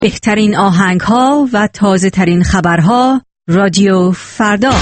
بهترین آهنگ‌ها و تازه‌ترین خبرها رادیو فردا.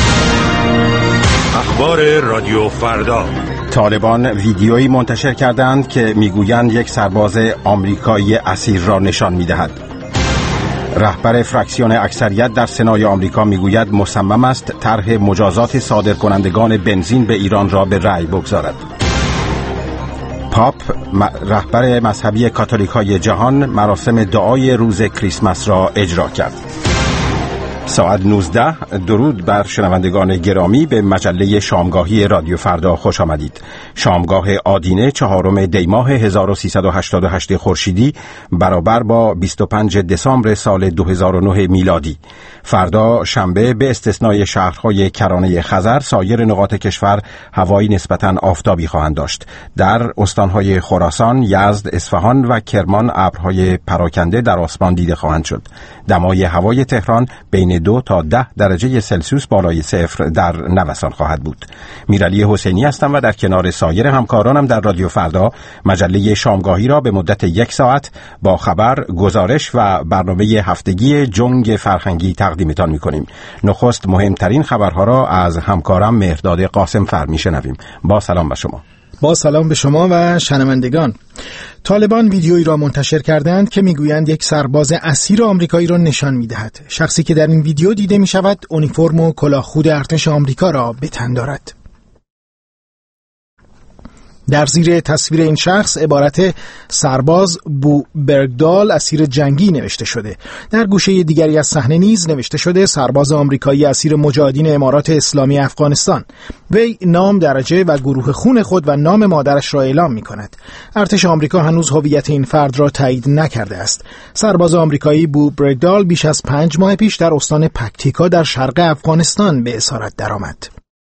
اخبار رادیو فردا. طالبان ویدیویی منتشر کردند که میگویند یک سرباز آمریکایی اسیر را نشان می‌دهد. رهبر فراکسیون اکثریت در سنای آمریکا میگوید مصمم است طرح مجازات صادرکنندگان بنزین به ایران را به رأی بگذارد. پاپ رهبر مذهبی کاتولیک‌های جهان مراسم دعای روز کریسمس را اجرا کرد. ساعت 19 درود بر شنوندگان گرامی به مجله شامگاهی رادیو فردا خوش آمدید. شامگاه آدینه 4 دی ماه 1388 خورشیدی برابر با 25 دسامبر سال 2009 میلادی. فردا شنبه به استثنای شهرهای کرانه خزر سایر نقاط کشور هوایی نسبتاً آفتابی خواهند داشت. در استانهای خراسان، یزد، اصفهان و کرمان ابرهای پراکنده در آسمان دیده خواهند شد. دمای هوای تهران بین 2 تا 10 درجه سلسیوس بالای صفر در نوسان خواهد بود. میرعلی حسینی هستم و در کنار سایر همکارانم در رادیو فردا مجله شامگاهی را به مدت 1 ساعت با خبر، گزارش و برنامه هفتگی جنگ فرهنگی تقدیمتان می‌کنیم. نخست مهمترین خبرها را از همکارم مهرداد قاسمفر می‌شنویم. با سلام به شما. با سلام به شما و شنوندگان. طالبان ویدیویی را منتشر کردند که میگویند یک سرباز اسیر آمریکایی را نشان می‌دهد. شخصی که در این ویدیو دیده می‌شود اونیفرم و کلاه خود ارتش آمریکا را به تن دارد. در زیر تصویر این شخص عبارت سرباز بو برگدال اسیر جنگی نوشته شده. در گوشه دیگری از صحنه نیز نوشته شده سرباز آمریکایی اسیر مجاهدین امارات اسلامی افغانستان. وی نام، درجه و گروه خون خود و نام مادرش را اعلام می کند. ارتش آمریکا هنوز هویت این فرد را تایید نکرده است. سرباز آمریکایی بو برگدال بیش از 5 ماه پیش در استان پکتیکا در شرق افغانستان به اسارت درآمد.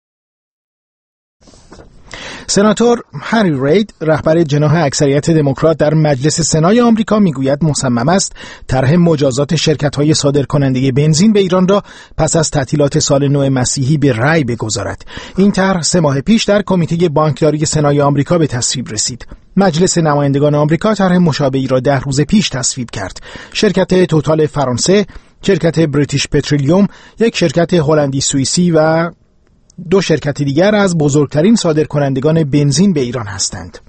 سناتور هری رید، رهبر جناح اکثریت دموکرات در مجلس سنای آمریکا، میگوید مصمم است طرح مجازات شرکت‌های صادرکننده بنزین به ایران را پس از تعطیلات سال نو مسیحی به رأی بگذارد. این طرح 3 ماه پیش در کمیته بانکداری سنای آمریکا به تصویب رسید. مجلس نمایندگان آمریکا طرح مشابهی را 10 روز پیش تصویب کرد. شرکت توتال فرانسه، شرکت بریتیش پترولیوم، یک شرکت هلندی سوئیسی و 2 شرکت دیگر از بزرگترین صادرکنندگان بنزین به ایران هستند.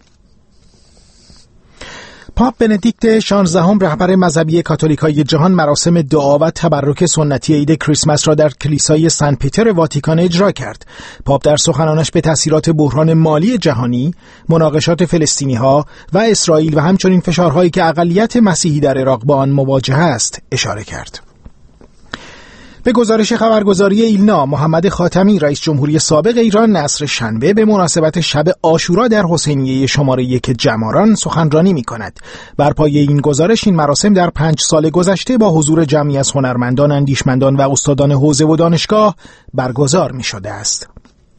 پاپ بندیکت 16 رهبر مذهبی کاتولیکای جهان مراسم دعا و تبرک سنتی عید کریسمس را در کلیسای سن پیتر واتیکان اجرا کرد. پاپ در سخنانش به تاثیرات بحران مالی جهانی، مناقشات فلسطینی‌ها و اسرائیل و همچنین فشارهایی که اقلیت مسیحی در عراق با آن مواجه است اشاره کرد. به گزارش خبرگزاری ایلنا، محمد خاتمی رئیس جمهوری سابق ایران عصر شنبه به مناسبت شب عاشورا در حسینیه شماره 1 جماران سخنرانی می‌کند. بر پایه این گزارش این مراسم در 5 سال گذشته با حضور جمعی از هنرمندان، اندیشمندان و استادان حوزه و دانشگاه برگزار می‌شده است.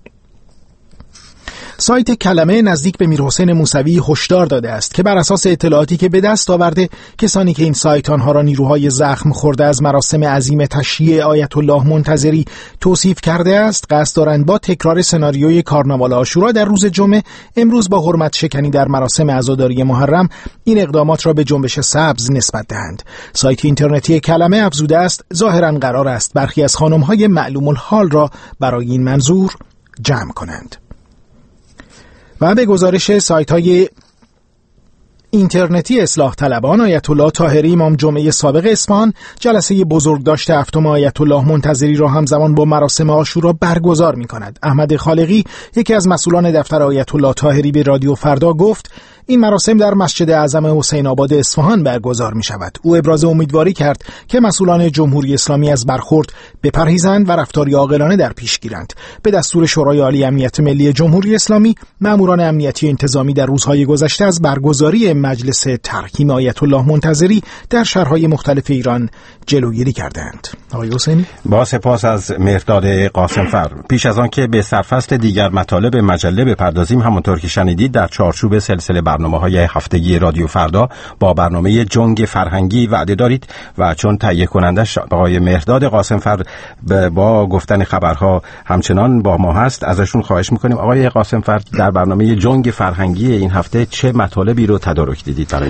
سایت کلمه نزدیک به میرحسین موسوی هشدار داده است که بر اساس اطلاعاتی که به دست آورده کسانی که این سایت آنها را نیروهای زخم خورده از مراسم عظیم تشییع آیت الله منتظری توصیف کرده است، قصد دارند با تکرار سناریوی کارناوال عاشورا در روز جمعه امروز با حرمت شکنی در مراسم عزاداری محرم این اقدامات را به جنبش سبز نسبت دهند. سایت اینترنتی کلمه افزوده است ظاهراً قرار است برخی از خانم‌های معلوم الحال را برای این منظور جمع کنند. و به گزارش سایت‌های اینترنتی اصلاح طلبان، آیت الله طاهری امام جمعه سابق اصفهان جلسه بزرگداشت 7 آیت الله منتظری را همزمان با مراسم عاشورا برگزار می‌کند. احمد خالقی، یکی از مسئولان دفتر آیت الله طاهری، به رادیو فردا گفت این مراسم در مسجد اعظم حسین آباد اصفهان برگزار می شود. او ابراز امیدواری کرد که مسئولان جمهوری اسلامی از برخورد بپرهیزند و رفتاری عاقلانه در پیش گیرند. به دستور شورای عالی امنیت ملی جمهوری اسلامی، ماموران امنیتی انتظامی در روزهای گذشته از برگزاری مجلس ترحیم آیت الله منتظری در شهرهای مختلف ایران جلوگیری کردند. آقای حسینی، با سپاس از مهرداد قاسمفر. پیش از آن که به سرفصل دیگر مطالب مجله بپردازیم، همونطور که شنیدید در چارچوب سلسله برنامه‌های هفتگی رادیو فردا با برنامه جنگ فرهنگی وعده دارید و چون تهیه کنندش آقای مهرداد قاسمفر با گفتن خبرها همچنان با ما هست، ازشون خواهش میکنیم آقای قاسمفر در برنامه جنگ فرهنگی این هفته چه مطالبی رو تدارک دیدید برای ما؟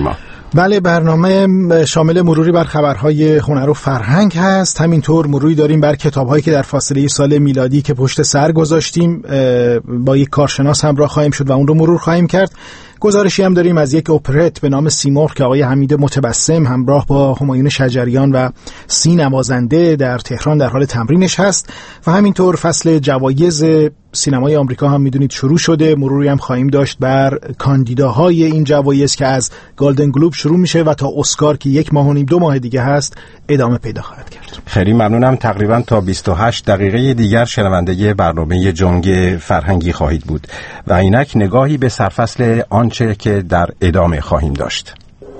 بله، برنامه شامل مروری بر خبرهای هنر و فرهنگ هست. همینطور مروری داریم بر کتاب‌هایی که در فاصله سال میلادی که پشت سر گذاشتیم. با یک کارشناس همراه خواهیم شد و اون رو مرور خواهیم کرد. گزارشی هم داریم از یک اپرت به نام سیمرغ که آقای حمید متبسم همراه با همایون شجریان و 30 نوازنده در تهران در حال تمرینش هست و همینطور فصل جوایز سینمای آمریکا هم میدونید شروع شده. مروری هم خواهیم داشت بر کاندیداهای این جوایز که از گلدن گلوب شروع میشه و تا اسکار که 1 ماه و نیم 2 ماه دیگه هست ادامه پیدا خواهد کرد. خیلی ممنونم. تقریبا تا 28 دقیقه دیگر شنونده برنامه جنگ فرهنگی خواهید بود و اینک نگاهی به سرفصل آنچه که در ادامه خواهیم داشت.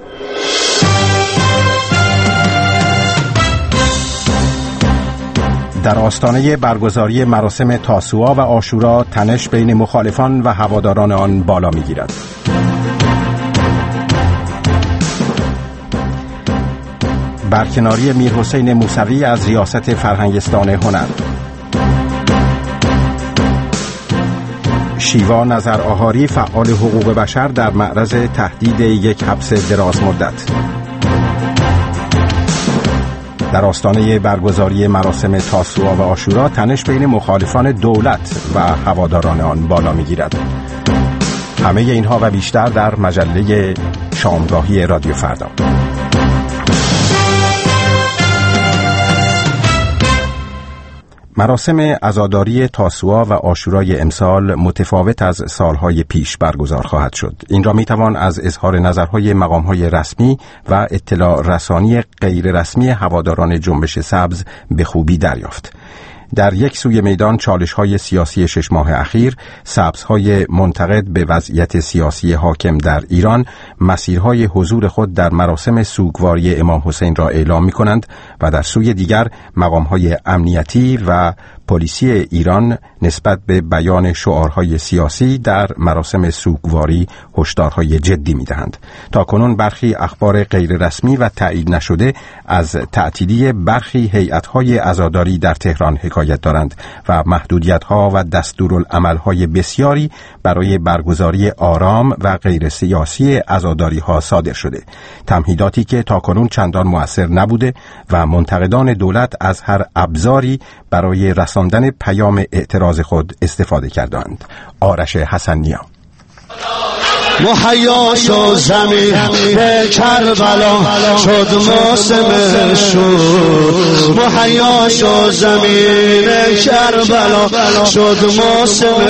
در آستانه برگزاری مراسم تاسوعا و عاشورا تنش بین مخالفان و هواداران آن بالا می‌گیرد. برکناری میرحسین موسوی از ریاست فرهنگستان هنر. شیوا نظرآهاری فعال حقوق بشر در معرض تهدید یک حبس دراز مدت. در آستانه برگزاری مراسم تاسوعا و عاشورا تنش بین مخالفان دولت و هواداران آن بالا می‌گیرد. همه اینها و بیشتر در مجله شامگاهی رادیو فردا. مراسم عزاداری تاسوعا و عاشورای امسال متفاوت از سالهای پیش برگزار خواهد شد. این را میتوان از اظهار نظرهای مقامهای رسمی و اطلاع رسانی غیر رسمی هواداران جنبش سبز به خوبی دریافت. در یک سوی میدان چالش‌های سیاسی 6 ماه اخیر، سبزهای منتقد به وضعیت سیاسی حاکم در ایران مسیرهای حضور خود در مراسم سوگواری امام حسین را اعلام می‌کنند و در سوی دیگر مقام‌های امنیتی و پلیسی ایران نسبت به بیان شعارهای سیاسی در مراسم سوگواری هشدارهای جدی می‌دهند. تاکنون برخی اخبار غیر رسمی و تایید نشده از تعطیلی برخی هیئت‌های عزاداری در تهران حکایت دارند و محدودیت‌ها و دستورالعمل‌های بسیاری برای برگزاری آرام و غیر سیاسی عزاداری‌ها صادر شده. تمهیداتی که تاکنون چندان مؤثر نبوده و منتقدان دولت از هر ابزاری برای رساندن پیام اعتراض خود استفاده کردند. آرش حسنیا. مهیا شد زمین به کربلا شد موسم شور. مهیا شد زمین کربلا شد موسم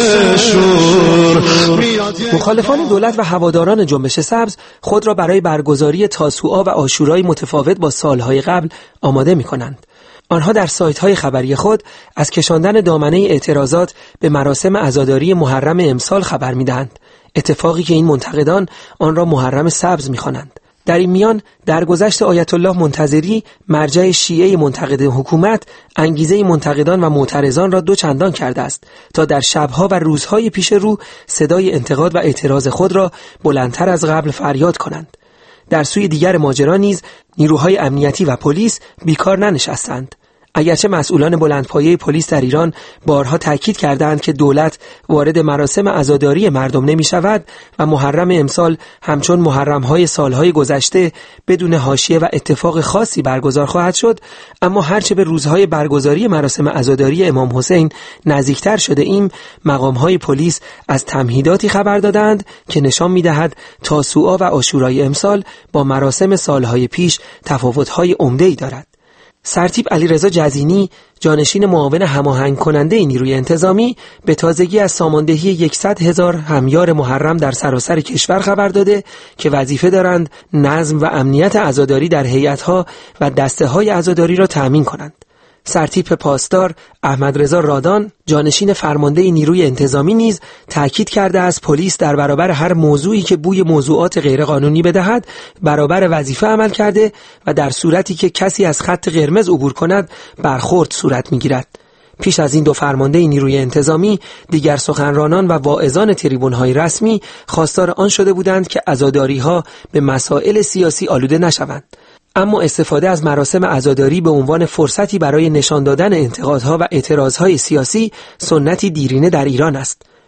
شور. مخالفان دولت و هواداران جنبش سبز خود را برای برگزاری تاسوعا و عاشورای متفاوت با سالهای قبل آماده می‌کنند. آنها در سایت‌های خبری خود از کشاندن دامنه اعتراضات به مراسم عزاداری محرم امسال خبر می‌دهند. اتفاقی که این منتقدان آن را محرم سبز می‌خوانند. در این میان درگذشت آیت الله منتظری مرجع شیعه منتقد حکومت انگیزه منتقدان و معترضان را 2 چندان کرده است تا در شب‌ها و روزهای پیش رو صدای انتقاد و اعتراض خود را بلندتر از قبل فریاد کنند. در سوی دیگر ماجرا نیز نیروهای امنیتی و پلیس بیکار ننشستند. اگرچه مسئولان بلندپایه پلیس در ایران بارها تاکید کردند که دولت وارد مراسم عزاداری مردم نمی شود و محرم امسال همچون محرم‌های سالهای گذشته بدون حاشیه و اتفاق خاصی برگزار خواهد شد، اما هرچه به روزهای برگزاری مراسم عزاداری امام حسین نزدیکتر شده ایم، مقام‌های پلیس از تمهیداتی خبر دادند که نشان می‌دهد تاسوعا و عاشورای امسال با مراسم سالهای پیش تفاوت‌های عمده‌ای دارد. سرتیپ علیرضا جزینی، جانشین معاون هماهنگ کننده نیروی انتظامی، به تازگی از ساماندهی 100,000 همیار محرم در سراسر کشور خبر داده که وظیفه دارند نظم و امنیت عزاداری در هیئت‌ها و دسته‌های عزاداری را تأمین کنند. سرتیپ پاسدار احمد رضا رادان، جانشین فرمانده نیروی انتظامی نیز تاکید کرده از پلیس در برابر هر موضوعی که بوی موضوعات غیرقانونی بدهد برابر وظیفه عمل کرده و در صورتی که کسی از خط قرمز عبور کند برخورد صورت می‌گیرد. پیش از این 2 فرمانده نیروی انتظامی دیگر سخنرانان و واعظان تریبون‌های رسمی خواستار آن شده بودند که عزاداری‌ها به مسائل سیاسی آلوده نشوند. اما استفاده از مراسم عزاداری به عنوان فرصتی برای نشان دادن انتقادها و اعتراضهای سیاسی سنتی دیرینه در ایران است.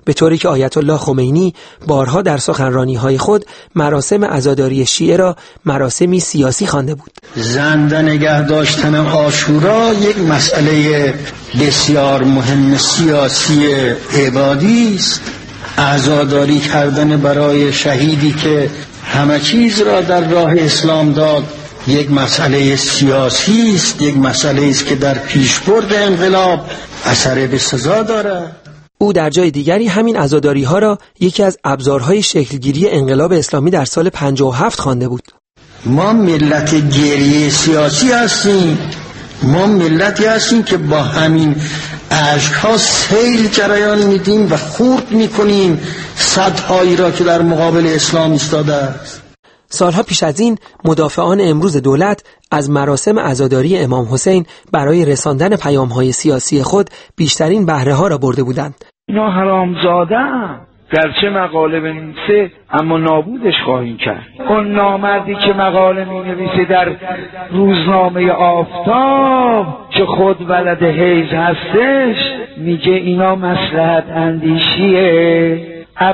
به طوری که آیت الله خمینی بارها در سخنرانی‌های خود مراسم عزاداری شیعه را مراسمی سیاسی خوانده بود. زنده نگه داشتن عاشورا یک مسئله بسیار مهم سیاسی عبادی است. عزاداری کردن برای شهیدی که همه چیز را در راه اسلام داد یک مسئله سیاسی است، یک مسئله است که در پیشبرد انقلاب اثر بسزا دارد. او در جای دیگری همین عزاداری‌ها را یکی از ابزارهای شکلگیری انقلاب اسلامی در سال 57 خوانده بود. ما ملت گریه سیاسی هستیم، ما ملتی هستیم که با همین اشک‌ها سیل جریان میدیم و خورد میکنیم صدهایی را که در مقابل اسلام ایستاده است. سالها پیش از این مدافعان امروز دولت از مراسم عزاداری امام حسین برای رساندن پیام‌های سیاسی خود بیشترین بهره‌ها را برده بودند. اینا حرامزاده‌ام، گرچه مقاله بنویسه اما نابودش خواهیم کرد. اون نامردی که مقاله می‌نویسه در روزنامه آفتاب که خود ولد حیض هستش میگه اینا مصلحت اندیشیه،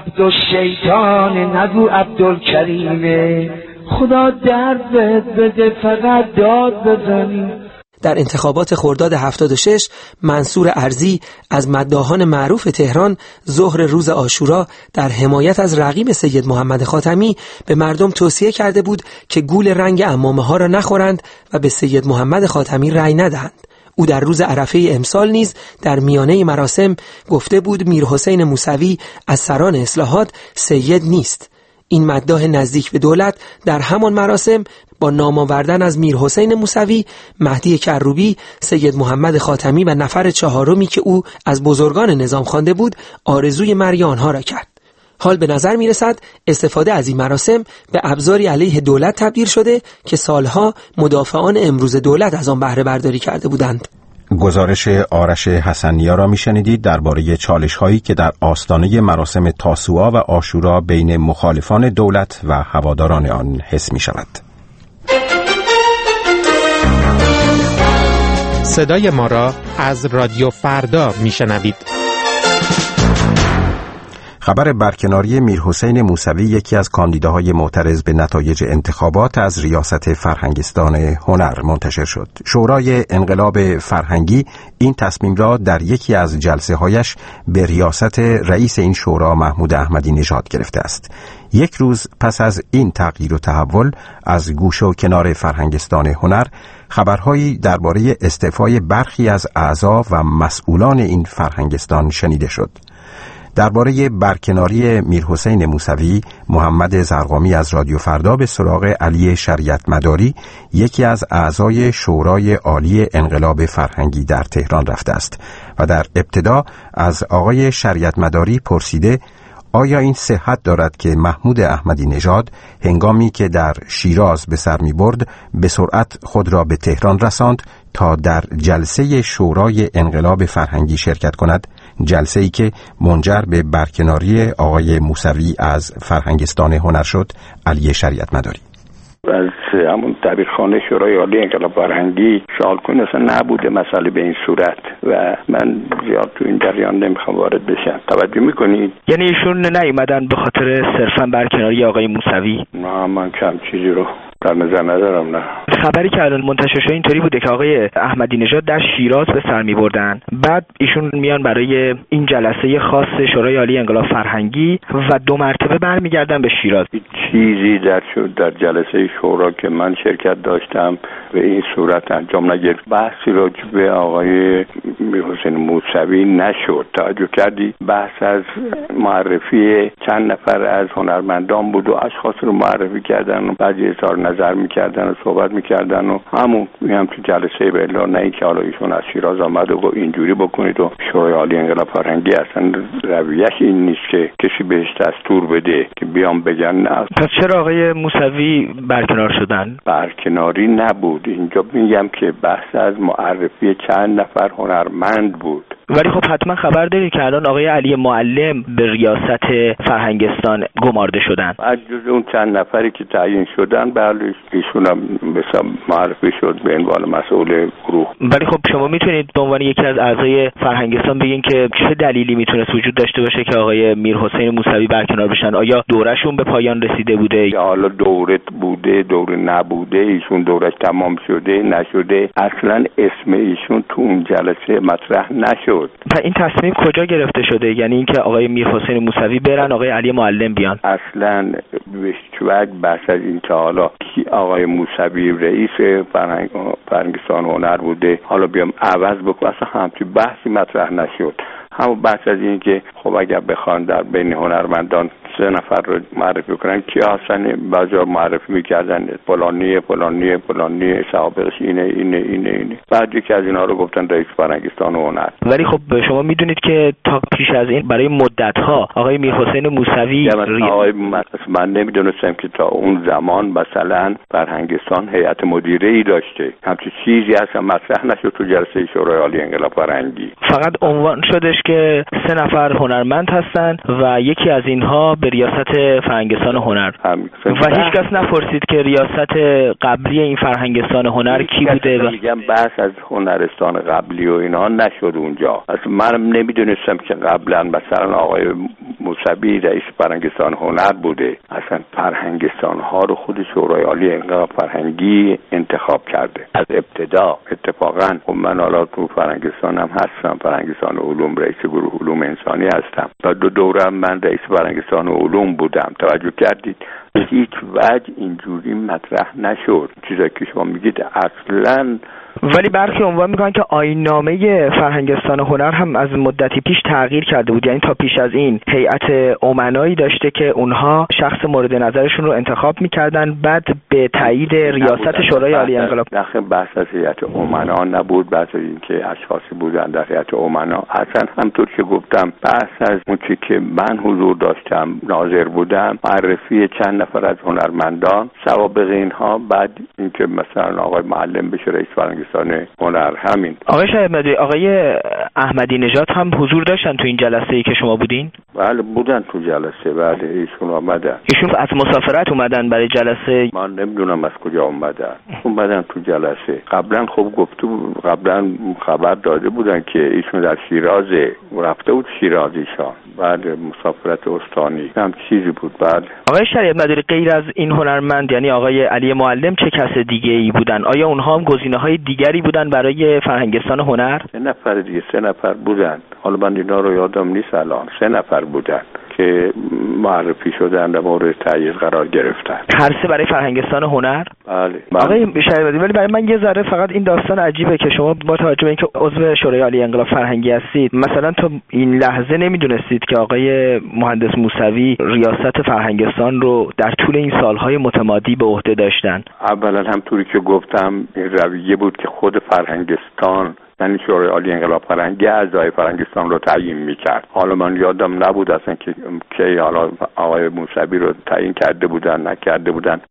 عبدالشیطان نگو عبدالکریمه، خدا درد بده فقط داد بزنی. در انتخابات خرداد 76 منصور ارزی از مداحان معروف تهران ظهر روز عاشورا در حمایت از رقیب سید محمد خاتمی به مردم توصیه کرده بود که گول رنگ عمامه ها را نخورند و به سید محمد خاتمی رأی ندهند. او در روز عرفه امسال نیز در میانه مراسم گفته بود میرحسین موسوی از سران اصلاحات سید نیست. این مداح نزدیک به دولت در همان مراسم با نام آوردن از میرحسین موسوی، مهدی کروبی، سید محمد خاتمی و نفر چهارمی که او از بزرگان نظام خوانده بود آرزوی مرگ آنها را کرد. حال به نظر می رسد استفاده از این مراسم به ابزاری علیه دولت تبدیل شده که سالها مدافعان امروز دولت از آن بهره برداری کرده بودند. گزارش آرش حسنیا را میشنیدید درباره چالش‌هایی که در آستانه مراسم تاسوعا و عاشورا بین مخالفان دولت و هواداران آن حس می شود. صدای ما را از رادیو فردا میشنوید. خبر برکناری میرحسین موسوی، یکی از کاندیداهای معترض به نتایج انتخابات از ریاست فرهنگستان هنر، منتشر شد. شورای انقلاب فرهنگی این تصمیم را در یکی از جلسه‌هایش به ریاست رئیس این شورا محمود احمدی نژاد گرفته است. یک روز پس از این تغییر و تحول از گوشه و کنار فرهنگستان هنر خبرهایی درباره استعفای برخی از اعضا و مسئولان این فرهنگستان شنیده شد. درباره برکناری میرحسین موسوی، محمد زرقامی از رادیو فردا به سراغ علی شریعت مداری، یکی از اعضای شورای عالی انقلاب فرهنگی در تهران رفته است و در ابتدا از آقای شریعت مداری پرسیده آیا این صحت دارد که محمود احمدی نژاد هنگامی که در شیراز به سر می برد به سرعت خود را به تهران رساند تا در جلسه شورای انقلاب فرهنگی شرکت کند، جلسه‌ای که منجر به برکناری آقای موسوی از فرهنگستان هنر شد. علی شریعت مداری: از همون دبیرخانه شورای عالی انقلاب فرهنگی شالکن اصلا نبوده مسئله به این صورت و من زیاد تو این جریان نمیخوام وارد بشم. توجه میکنید؟ یعنی ایشون نیومدن به خاطر صرفا برکناری آقای موسوی؟ نه، من کم چیزی رو در نظر ندارم. نه، خبری که الان منتشر شده اینطوری بوده که آقای احمدی نژاد در شیراز به سر می‌بردن، بعد ایشون میان برای این جلسه خاص شورای عالی انقلاب فرهنگی و 2 مرتبه برمیگردن به شیراز. چیزی در جلسه شورا که من شرکت داشتم به این صورت انجام نگرفت. بحثی راجع به آقای میرحسین موسوی نشد. توجه کردی؟ بحث از معرفی چند نفر از هنرمندان بود و اشخاص رو معرفی کردن و بعضی اظهار نظر میکردن و صحبت میکردن و هم تو جلسه به الا، نه اینکه حالا ایشون از شیراز آمد و اینجوری بکنید و شورای عالی انقلاب فرهنگی اصلا رویش این نیست که کسی بهش دستور بده که بیام بگن نه. پس چرا آقای موسوی برکنار شدن؟ برکناری نبود، اینجا میگم که بحث از معرفی چند نفر هنرمند بود. ولی خب حتما خبر دارید که الان آقای علی معلم به ریاست فرهنگستان گمارده شدن. از جز اون چند نفری که تعیین شدن بله ایشون هم مثلا معرفی شد به عنوان مسئول گروه. ولی خب شما میتونید به عنوان یکی از اعضای فرهنگستان بگین که چه دلیلی میتونست وجود داشته باشه که آقای میرحسین موسوی برکنار بشن؟ آیا دورهشون به پایان رسیده بوده؟ یا حالا دوره بوده، دوره نبوده، ایشون دورش تمام شده نشده، اصلا اسم ایشون تو اون جلسه مطرح نشد. و این تصمیم کجا گرفته شده؟ یعنی اینکه آقای میرحسین موسوی برن، آقای علی معلم بیان؟ اصلا به هیچ بحث از این که حالا کی آقای موسوی رئیس فرهنگستان هنر بوده حالا بیام عوض بکنم، اصلا همچین بحثی مطرح نشد. همون بحث از این که خب اگر بخوان در بین هنرمندان 3 نفر رو معرفی کنن که اصلا بعضا معرفی میکردن فلانی سابقش اینه بعد یکی از اینا رو گفتن رئیس فرهنگستان هنر. ولی خب شما میدونید که تا پیش از این برای مدت‌ها آقای میرحسین موسوی من نمیدونستم که تا اون زمان مثلا فرهنگستان هیئت مدیره‌ای داشته، همچین چیزی اصلا مطرح نشد تو جلسه شورای عالی انقلاب فرهنگی. فقط عنوان شدش که 3 نفر هنرمند هستن و یکی از اینها به ریاست فرهنگستان هنر و هیچ کس نپرسید که ریاست قبلی این فرهنگستان هنر کی بوده. میگم بحث از هنرستان قبلی و اینا نشد اونجا. اصلا من نمیدونستم که قبلا مثلا آقای موسوی رئیس فرهنگستان هنر بوده. اصلا فرهنگستان ها رو خود شورای عالی انقلاب فرهنگی انتخاب کرده از ابتدا. اتفاقا من حالا تو فرهنگستانم هستم، فرهنگستان علوم رئیس گروه علوم انسانی هستم. تا 2 دوره من رئیس فرهنگستان علوم بودم. توجه کردید هیچ وجه اینجوری مطرح نشد چیزایی که شما میگید اصلا. ولی برخی عنوان میکنن که آیین‌نامه فرهنگستان هنر هم از مدتی پیش تغییر کرده بود، یعنی تا پیش از این هیئت امنایی داشته که اونها شخص مورد نظرشون رو انتخاب میکردن، بعد به تایید ریاست شورای عالی انقلاب. داخل بحث از هیئت امنا نبود، بحث از این که اشخاصی بودن در هیئت امنا. اصلا همونطور که گفتم بحث از اون چیزی که من حضور داشتم ناظر بودم، معرفی چند نفر از هنرمندان، سوابق اینها، بعد اینکه مثلا آقای معلم بشه رئیس فرهنگستان هنر. همین. آقای شهید مدعی، آقای احمدی نژاد هم حضور داشتن تو این جلسه ای که شما بودین؟ بله بودن تو جلسه. بله ایشون آمدن. ایشون از مسافرت اومدن برای جلسه؟ من نمیدونم از کجا اومدن تو جلسه. قبلا خب قبلا خبر داده بودن که ایشون در شیرازه رفته بود شیراز ایشان. بعد مسافرت استانی هم چیزی بود. بعد آقای شهید مدعی غیر از این هنرمند یعنی آقای علی معلم چه کس دیگه ای بودن؟ آیا اونها هم گزینه‌های دیگری بودن برای فرهنگستان هنر؟ 3 نفر بودن. حالا من اینا رو یادم نیست الان. 3 نفر بودن که معرفی شدن و مورد تایید قرار گرفتن. هر 3 برای فرهنگستان هنر؟ بله. آقای شهید مدعی، ولی برای من یه ذره فقط این داستان عجیبه که شما با توجه به اینکه عضو شورای عالی انقلاب فرهنگی هستید، مثلا تو این لحظه نمیدونستید که آقای مهندس موسوی ریاست فرهنگستان رو در طول این سالهای متمادی به عهده داشتن؟ اولا همطوری که گفتم این رویه بود که خود فرهنگستان یعنی شورای عالی انقلاب فرهنگی اعضای فرهنگستان رو تعیین میکرد. حالا من یادم نبود اصلا که حالا آقای موسوی رو تعیین کرده بودن نکرده بودن.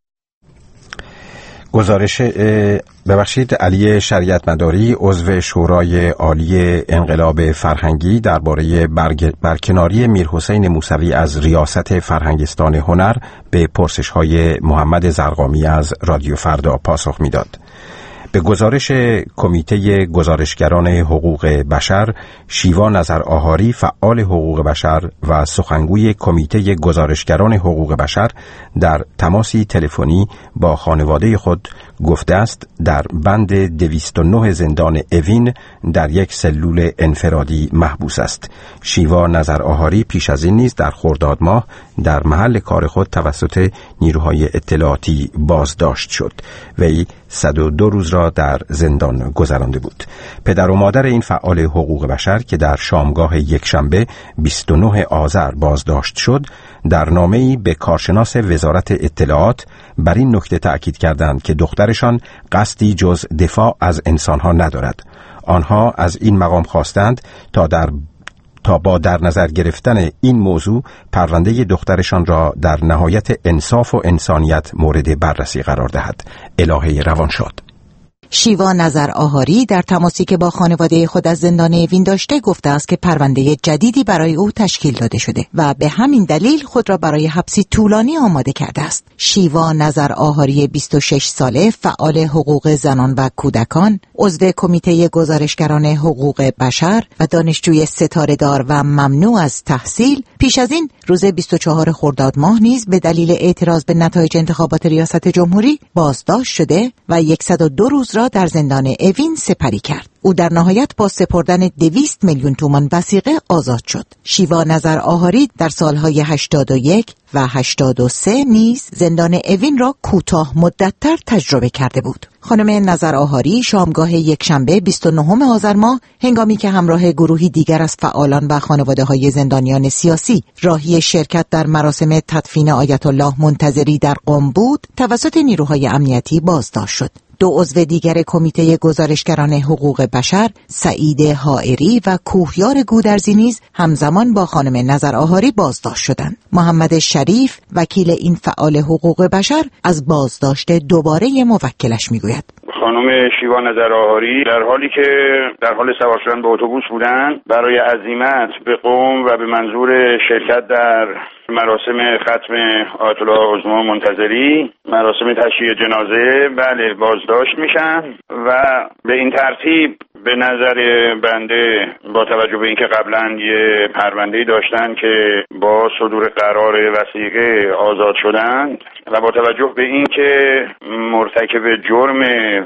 گزارش علی شریعت مداری عضو شورای عالی انقلاب فرهنگی درباره برکناری میرحسین موسوی از ریاست فرهنگستان هنر به پرسش‌های محمد زرقامی از رادیو فردا پاسخ میداد. به گزارش کمیته گزارشگران حقوق بشر، شیوا نظر آهاری فعال حقوق بشر و سخنگوی کمیته گزارشگران حقوق بشر در تماسی تلفنی با خانواده خود گفته است در بند 209 زندان اوین در یک سلول انفرادی محبوس است. شیوا نظر آهاری پیش از این نیز در خرداد ماه در محل کار خود توسط نیروهای اطلاعاتی بازداشت شد. وی 102 روز را در زندان گذرانده بود. پدر و مادر این فعال حقوق بشر که در شامگاه یکشنبه 29 آذر بازداشت شد، در نامه‌ای به کارشناس وزارت اطلاعات بر این نکته تأکید کردند که دخترشان قصدی جز دفاع از انسانها ندارد. آنها از این مقام خواستند تا با در نظر گرفتن این موضوع پرونده دخترشان را در نهایت انصاف و انسانیت مورد بررسی قرار دهد. الهه روان شاد. شیوا نظر آهاری در تماسی که با خانواده خود از زندان اوین داشته گفته است که پرونده جدیدی برای او تشکیل داده شده و به همین دلیل خود را برای حبسی طولانی آماده کرده است. شیوا نظر آهاری 26 ساله، فعال حقوق زنان و کودکان، عضو کمیته گزارشگران حقوق بشر و دانشجوی ستاره‌دار و ممنوع از تحصیل، پیش از این روز 24 خرداد ماه نیز به دلیل اعتراض به نتایج انتخابات ریاست جمهوری بازداشت شده و 102 روز را در زندان اوین سپری کرد. او در نهایت با سپردن 200 میلیون تومان وثیقه آزاد شد. شیوا نظر آهاری در سالهای 81 و 83 نیز زندان اوین را کوتاه مدت‌تر تجربه کرده بود. خانم نظر آهاری شامگاه یکشنبه 29 آذر ماه هنگامی که همراه گروهی دیگر از فعالان و خانواده‌های زندانیان سیاسی راهی شرکت در مراسم تدفین آیت الله منتظری در قم بود، توسط نیروهای امنیتی بازداشت شد. دو عضو دیگر کمیته گزارشگران حقوق بشر، سعید حائری و کوهیار گودرزی نیز همزمان با خانم نظر آهاری بازداشت شدند. محمد شریف، وکیل این فعال حقوق بشر، از بازداشت دوباره موکلش میگوید. خانم شیوا نظر آهاری در حالی که در حال سوار شدن به اتوبوس بودند، برای عزیمت به قم و به منظور شرکت در مراسم ختم آیت الله عظما منتظری، مراسم تشییع جنازه، بله بازداشت میشن و به این ترتیب به نظر بنده با توجه به اینکه قبلا یه پرونده‌ای داشتن که با صدور قرار وثیقه آزاد شدند و با توجه به اینکه مرتکب جرم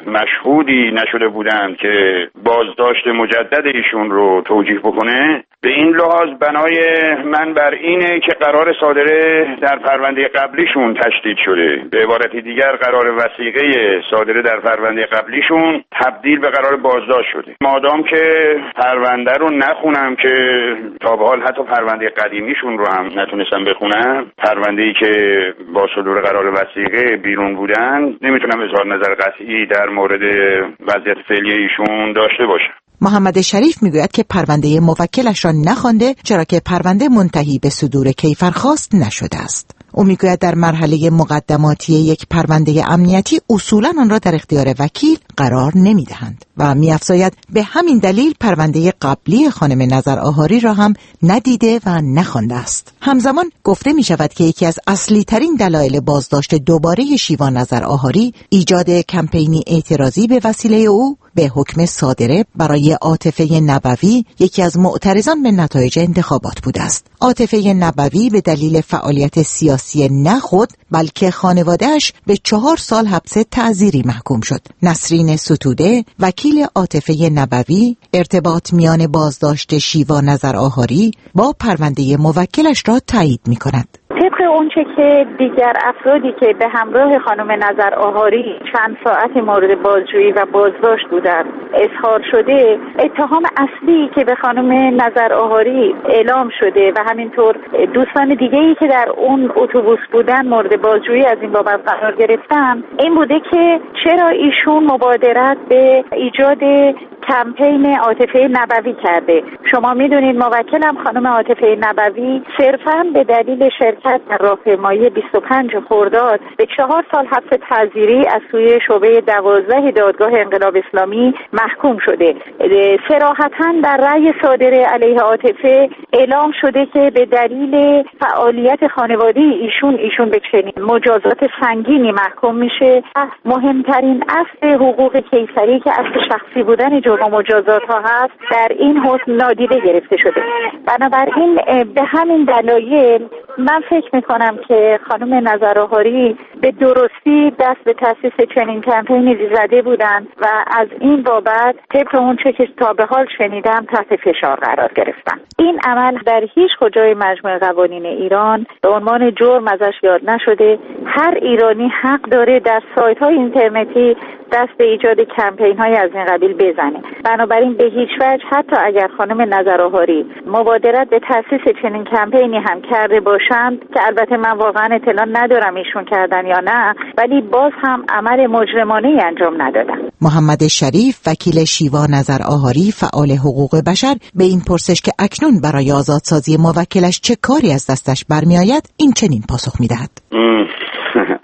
مشهودی نشده بودند که بازداشت مجدد ایشون رو توجیه بکنه، به این لحاظ بنای من بر اینه که قرار صادره در پرونده قبلیشون تشدید شده. به عبارت دیگر قرار وثیقه صادره در پرونده قبلیشون تبدیل به قرار بازداشت شده. مادام که پرونده رو نخونم که تا به حال حتی پرونده قدیمیشون رو هم نتونستم بخونم، پرونده‌ای که با صدور قرار وثیقه بیرون بودن، نمیتونم اظهار نظر قطعی در مورد وضعیت فعلی ایشون داشته باشم. محمد شریف میگوید که پرونده موکلش را نخوانده، چرا که پرونده منتهی به صدور کیفرخواست نشده است. او میگوید در مرحله مقدماتی یک پرونده امنیتی اصولاً آن را در اختیار وکیل قرار نمیدهند و می‌افزاید به همین دلیل پرونده قبلی خانم نظر آهاری را هم ندیده و نخوانده است. همزمان گفته می‌شود که یکی از اصلی ترین دلایل بازداشت دوباره شیوا نظر آهاری ایجاد کمپینی اعتراضی به وسیله او به حکم صادره برای عاطفه نبوی، یکی از معترضان به نتایج انتخابات بوده است. عاطفه نبوی به دلیل فعالیت سیاسی نه خود بلکه خانواده‌اش به 4 سال حبس تعزیری محکوم شد. نسرین ستوده، وکیل عاطفه نبوی، ارتباط میان بازداشت شیوا نظر آهاری با پرونده موکلش را تایید می‌کند. طبق اونچه که دیگر افرادی که به همراه خانم نظر آهاری چند ساعت مورد بازجویی و بازداشت بودند اظهار شده، اتهام اصلی که به خانم نظر آهاری اعلام شده و همینطور دوستان دیگه‌ای که در اون اتوبوس بودن مورد بازجویی از این بابت قرار گرفتن، این بوده که چرا ایشون مبادرت به ایجاد کمپین عاطفه نبوی کرده. شما میدونید موکلم خانم عاطفه نبوی صرفاً به دلیل شرکت در راهپیمایی 25 خرداد به 4 سال حبس تعزیری از سوی شعبه 12 دادگاه انقلاب اسلامی محکوم شده. صراحتاً در رأی صادره علیه عاطفه اعلام شده که به دلیل فعالیت خانواده ایشون به چنین مجازات سنگینی محکوم میشه. مهمترین اصل حقوق کیفری که اصل شخصی بودن جرم و مجازات ها هست در این حکم نادیده گرفته شده. بنابراین به همین دلایل من فکر میکنم که خانم نظر آهاری به درستی دست به تاسیس چنین کمپینی زده بودند و از این بابت طبق اون چه که تا به حال شنیدم تحت فشار قرار گرفتن. این عمل در هیچ کجای مجموع قوانین ایران به عنوان جرم ازش یاد نشده. هر ایرانی حق داره در سایت های اینترنتی دست به ایجاد کمپین های از این قبیل بزنه. بنابراین به هیچ وجه حتی اگر خانم نظر آهاری مبادرت به تاسیس چنین کمپینی هم کرده باشند، که البته من واقعا اطلاع ندارم ایشون کردن یا نه، ولی باز هم عمل مجرمانه‌ای انجام ندادن. محمد شریف، وکیل شیوا نظر آهاری، فعال حقوق بشر، به این پرسش که اکنون برای آزادسازی موکلش چه کاری از دستش برمی آید این چنین پاسخ می دهد.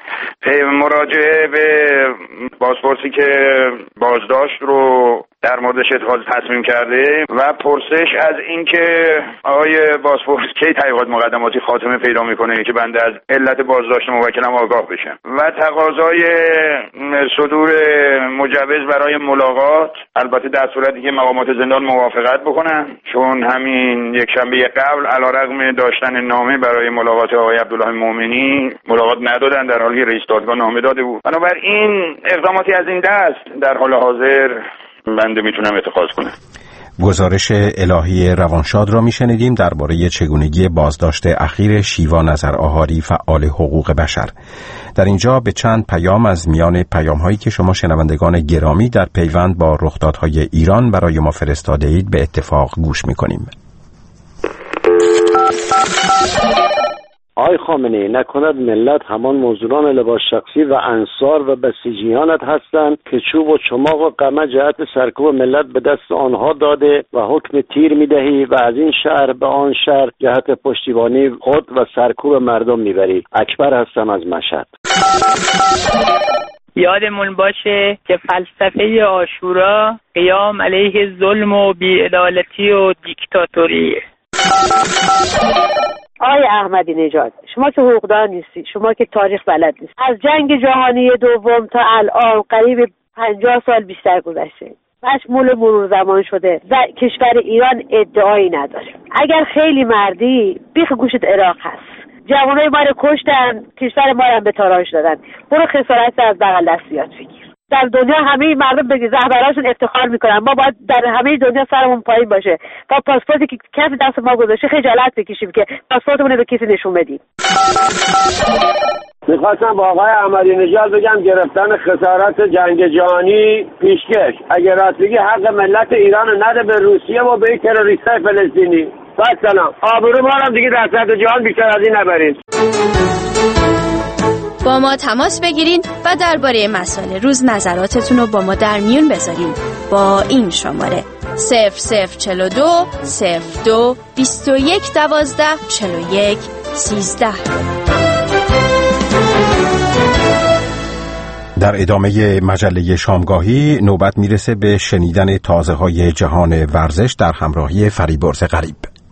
مراجعه به بازپرسی که بازداشت رو در موردش اتخاذ تصمیم کرده و پرسش از اینکه آقای بازپرس کی تحقیقات مقدماتی خاتمه پیدا میکنه که بنده از علت بازداشت موکلم آگاه بشم و تقاضای صدور مجوز برای ملاقات، البته در صورتی که مقامات زندان موافقت بکنن، چون همین یک شنبه قبل علیرغم داشتن نامه برای ملاقات آقای عبدالله مومنی ملاقات ندادن، در حالی که رئیس دادگاه نامه داده بود. بنابراین اقداماتی از این دست در حال حاضر بنده میتونم اتخاذ کنم. گزارش الهی روانشاد را میشنیدیم درباره چگونگی بازداشت اخیر شیوا نظر آهاری فعال حقوق بشر. در اینجا به چند پیام از میان پیام‌هایی که شما شنوندگان گرامی در پیوند با رخدادهای ایران برای ما فرستاده اید به اتفاق گوش میکنیم. آقای خامنه‌ای، نکند ملت همان مزدوران لباس شخصی و انصار و بسیجیانت هستند که چوب و چماق و قمع جهت سرکوب ملت به دست آنها داده و حکم تیر میدهی و از این شهر به آن شهر جهت پشتیبانی خود و سرکوب مردم میبری. اکبر هستم از مشهد. یادمون باشه که فلسفه عاشورا قیام علیه ظلم و بی‌عدالتی و دیکتاتوریه. آقای احمدی نژاد، شما که حقوقدان نیستی، شما که تاریخ بلد نیست، از جنگ جهانی دوم تا الان قریب 50 سال بیشتر گذشته، مشمول مرور زمان شده و کشور ایران ادعایی نداره. اگر خیلی مردی بیخ گوشت عراق هست، جوانای ما رو کشتن، کشور ما رو به تاراج دادن، برو خسارت از بغل دستیات بگیر. در دنیا همه مردم به رهبراشون افتخار میکنن، ما باید در همه دنیا سرمون پایین باشه تا پاسپورتی که کسی دست ما گذاشته خجالت بکشیم که پاسپورتمون رو به کسی نشون بدیم. میخواستم با آقای احمدی نژاد بگم گرفتن خسارت جنگ جهانی پیشکش، اگر راست بگی حق ملت ایران نده به روسیه و به تروریستای فلسطینی. سلام، آبرو ما هم دیگه در سطح جهان بیشتر از این نبرید. با ما تماس بگیرین و درباره مسائل روز نظراتتون رو با ما در میون بذارین با این شماره 0042 02 21 12 41 13. در ادامه مجله شامگاهی نوبت میرسه به شنیدن تازه‌های جهان ورزش در همراهی فریبرز غریب.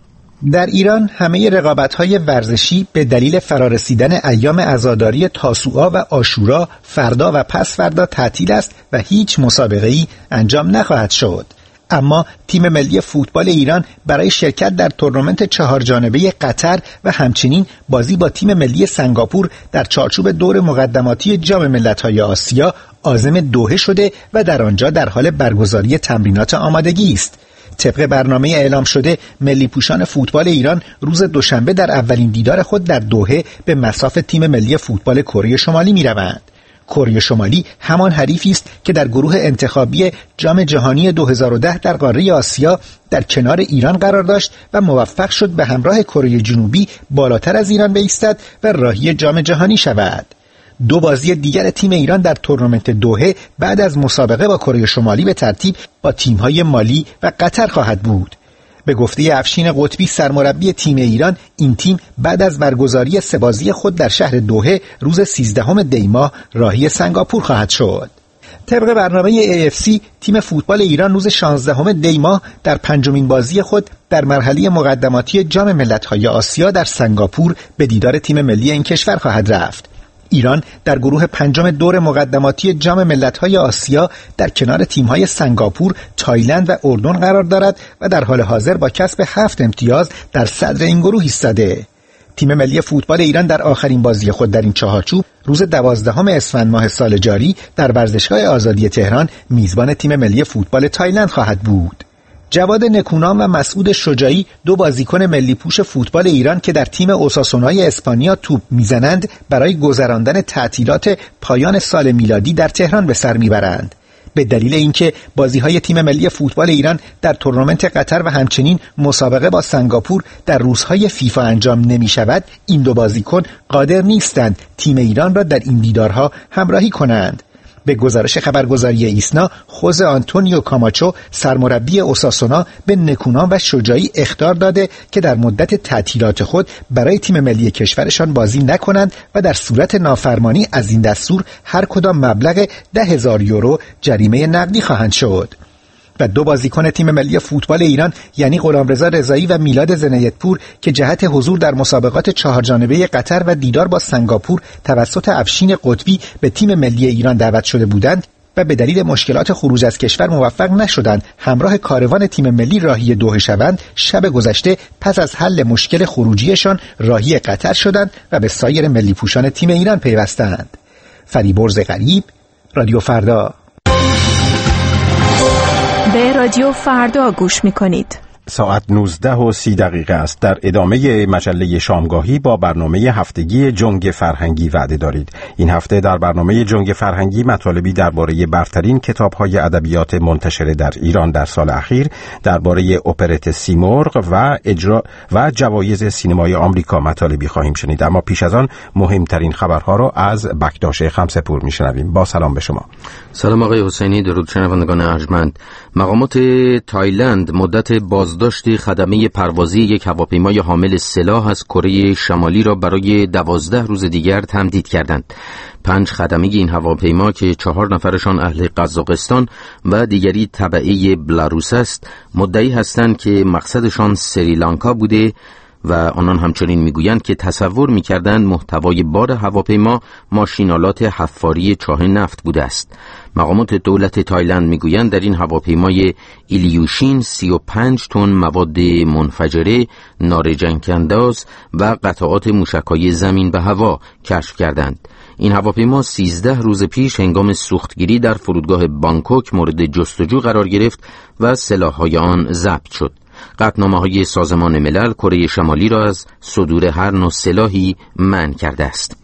در ایران همه رقابت‌های ورزشی به دلیل فرارسیدن ایام عزاداری تاسوعا و عاشورا فردا و پس فردا تعطیل است و هیچ مسابقه‌ای انجام نخواهد شد. اما تیم ملی فوتبال ایران برای شرکت در تورنمنت 4 جانبه قطر و همچنین بازی با تیم ملی سنگاپور در چارچوب دور مقدماتی جام ملت‌های آسیا عازم دوحه شده و در آنجا در حال برگزاری تمرینات آمادگی است. طبق برنامه اعلام شده ملی پوشان فوتبال ایران روز دوشنبه در اولین دیدار خود در دوحه به مصاف تیم ملی فوتبال کره شمالی می‌روند. کره شمالی همان حریفی است که در گروه انتخابی جام جهانی 2010 در قاره آسیا در کنار ایران قرار داشت و موفق شد به همراه کره جنوبی بالاتر از ایران بایستد و راهی جام جهانی شود. 2 بازی دیگر تیم ایران در تورنمنت دوحه بعد از مسابقه با کره شمالی به ترتیب با تیم‌های مالی و قطر خواهد بود. به گفته افشین قطبی سرمربی تیم ایران، این تیم بعد از برگزاری 3 بازی خود در شهر دوحه روز 13 دی ماه راهی سنگاپور خواهد شد. طبق برنامه AFC تیم فوتبال ایران روز 16 دی ماه در 5مین بازی خود در مرحله مقدماتی جام ملت‌های آسیا در سنگاپور به دیدار تیم ملی این کشور خواهد رفت. ایران در گروه 5 دور مقدماتی جام ملت‌های آسیا در کنار تیم‌های سنگاپور، تایلند و اردن قرار دارد و در حال حاضر با کسب 7 امتیاز در صدر این گروه ایستاده. تیم ملی فوتبال ایران در آخرین بازی خود در این چهارچوب روز 12 اسفند ماه سال جاری در ورزشگاه آزادی تهران میزبان تیم ملی فوتبال تایلند خواهد بود. جواد نکونام و مسعود شجاعی 2 بازیکن ملی پوش فوتبال ایران که در تیم اوساسونای اسپانیا توپ میزنند برای گذراندن تعطیلات پایان سال میلادی در تهران به سر میبرند. به دلیل اینکه بازی‌های تیم ملی فوتبال ایران در تورنمنت قطر و همچنین مسابقه با سنگاپور در روزهای فیفا انجام نمی‌شود، این 2 بازیکن قادر نیستند تیم ایران را در این دیدارها همراهی کنند. به گزارش خبرگزاری ایسنا، خوزه آنتونیو کاماچو سرمربی اوساسونا به نکونام و شجاعی اخطار داده که در مدت تعطیلات خود برای تیم ملی کشورشان بازی نکنند و در صورت نافرمانی از این دستور هر کدام مبلغ 10,000 یورو جریمه نقدی خواهند شد. و دو بازیکن تیم ملی فوتبال ایران یعنی غلامرضا رضایی و میلاد زنیت‌پور که جهت حضور در مسابقات 4 جانبه قطر و دیدار با سنگاپور توسط افشین قطبی به تیم ملی ایران دعوت شده بودند و به دلیل مشکلات خروج از کشور موفق نشدند همراه کاروان تیم ملی راهی دوحه شوند، شب گذشته پس از حل مشکل خروجیشان راهی قطر شدند و به سایر ملی پوشان تیم ایران پیوستند. فریبرز غریب، رادیو فردا. به رادیو فردا گوش می‌کنید. ساعت 19:30 است. در ادامه مجله شامگاهی با برنامه هفتگی جنگ فرهنگی وعده دارید. این هفته در برنامه جنگ فرهنگی مطالبی درباره برترین کتاب‌های ادبیات منتشر در ایران در سال اخیر، درباره اپرت سیمرغ و اجرا و جوایز سینمای آمریکا مطالبی خواهیم شنید. اما پیش از آن مهمترین خبرها را از بکتاش خمسه‌پور میشنویم. با سلام به شما. سلام آقای حسینی، درود شنوندگان ارجمند. مقامات تایلند مدت بازداشت خدمه پروازی یک هواپیمای حامل سلاح از کره شمالی را برای 12 روز دیگر تمدید کردند. 5 خدمه این هواپیما که 4 نفرشان اهل قزاقستان و دیگری تبعه بلاروس است، مدعی هستند که مقصدشان سریلانکا بوده و آنان همچنین میگویند که تصور میکردند محتوای بار هواپیما ماشینالات حفاری چاه نفت بوده است. مقامات دولت تایلند میگویند در این هواپیمای ایلیوشین 35 تن مواد منفجره، نارنجک‌انداز و قطعات موشک‌های زمین به هوا کشف کردند. این هواپیما 13 روز پیش هنگام سوختگیری در فرودگاه بانکوک مورد جستجو قرار گرفت و سلاح‌های آن ضبط شد. قطعنامه‌های سازمان ملل کره شمالی را از صدور هر نوع سلاحی منع کرده است.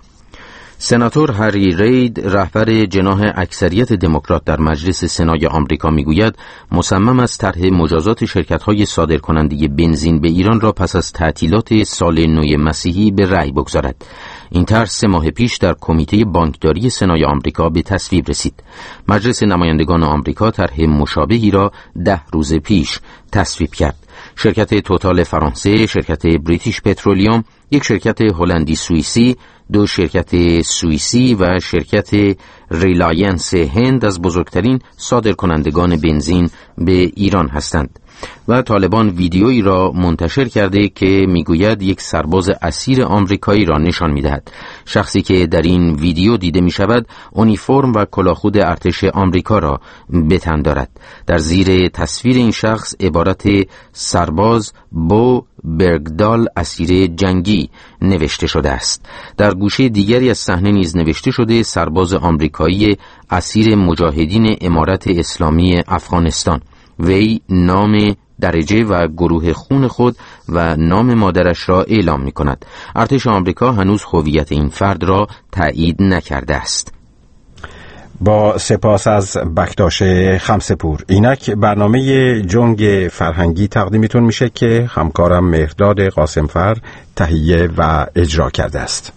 سناتور هری رید، رهبر جناح اکثریت دموکرات در مجلس سنای آمریکا میگوید مصمم است طرح مجازات شرکت‌های صادرکننده بنزین به ایران را پس از تعطیلات سال نو مسیحی به رأی بگذارد. این طرح 3 ماه پیش در کمیته بانکداری سنای آمریکا به تصویب رسید. مجلس نمایندگان آمریکا طرح مشابهی را 10 روز پیش تصویب کرد. شرکت توتال فرانسه، شرکت بریتیش پترولیوم، یک شرکت هلندی سوئیسی، 2 شرکت سوئیسی و شرکت ریلاینس هند از بزرگترین صادرکنندگان بنزین به ایران هستند. و طالبان ویدیویی را منتشر کرده که میگوید یک سرباز اسیر آمریکایی را نشان میدهد. شخصی که در این ویدیو دیده می شود اونیفرم و کلاهخود ارتش آمریکا را به تن دارد. در زیر تصویر این شخص عبارت سرباز بو برگدال اسیر جنگی نوشته شده است. در گوشه دیگری از صحنه نیز نوشته شده سرباز آمریکایی اسیر مجاهدین امارت اسلامی افغانستان. وی نام، درجه و گروه خون خود و نام مادرش را اعلام می کند. ارتش آمریکا هنوز هویت این فرد را تایید نکرده است. با سپاس از بکتاش خمسه‌پور. اینک برنامه جنگ فرهنگی تقدیمتون میشه که همکارم مهرداد قاسمفر تهیه و اجرا کرده است.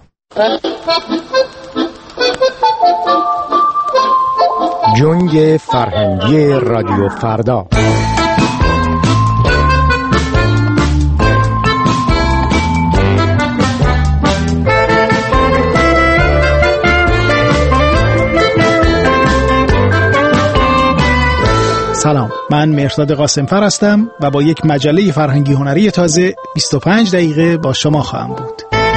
جنگ فرهنگی رادیو فردا. سلام، من مهرداد قاسمفر هستم و با یک مجله فرهنگی هنری تازه 25 دقیقه با شما خواهم بود.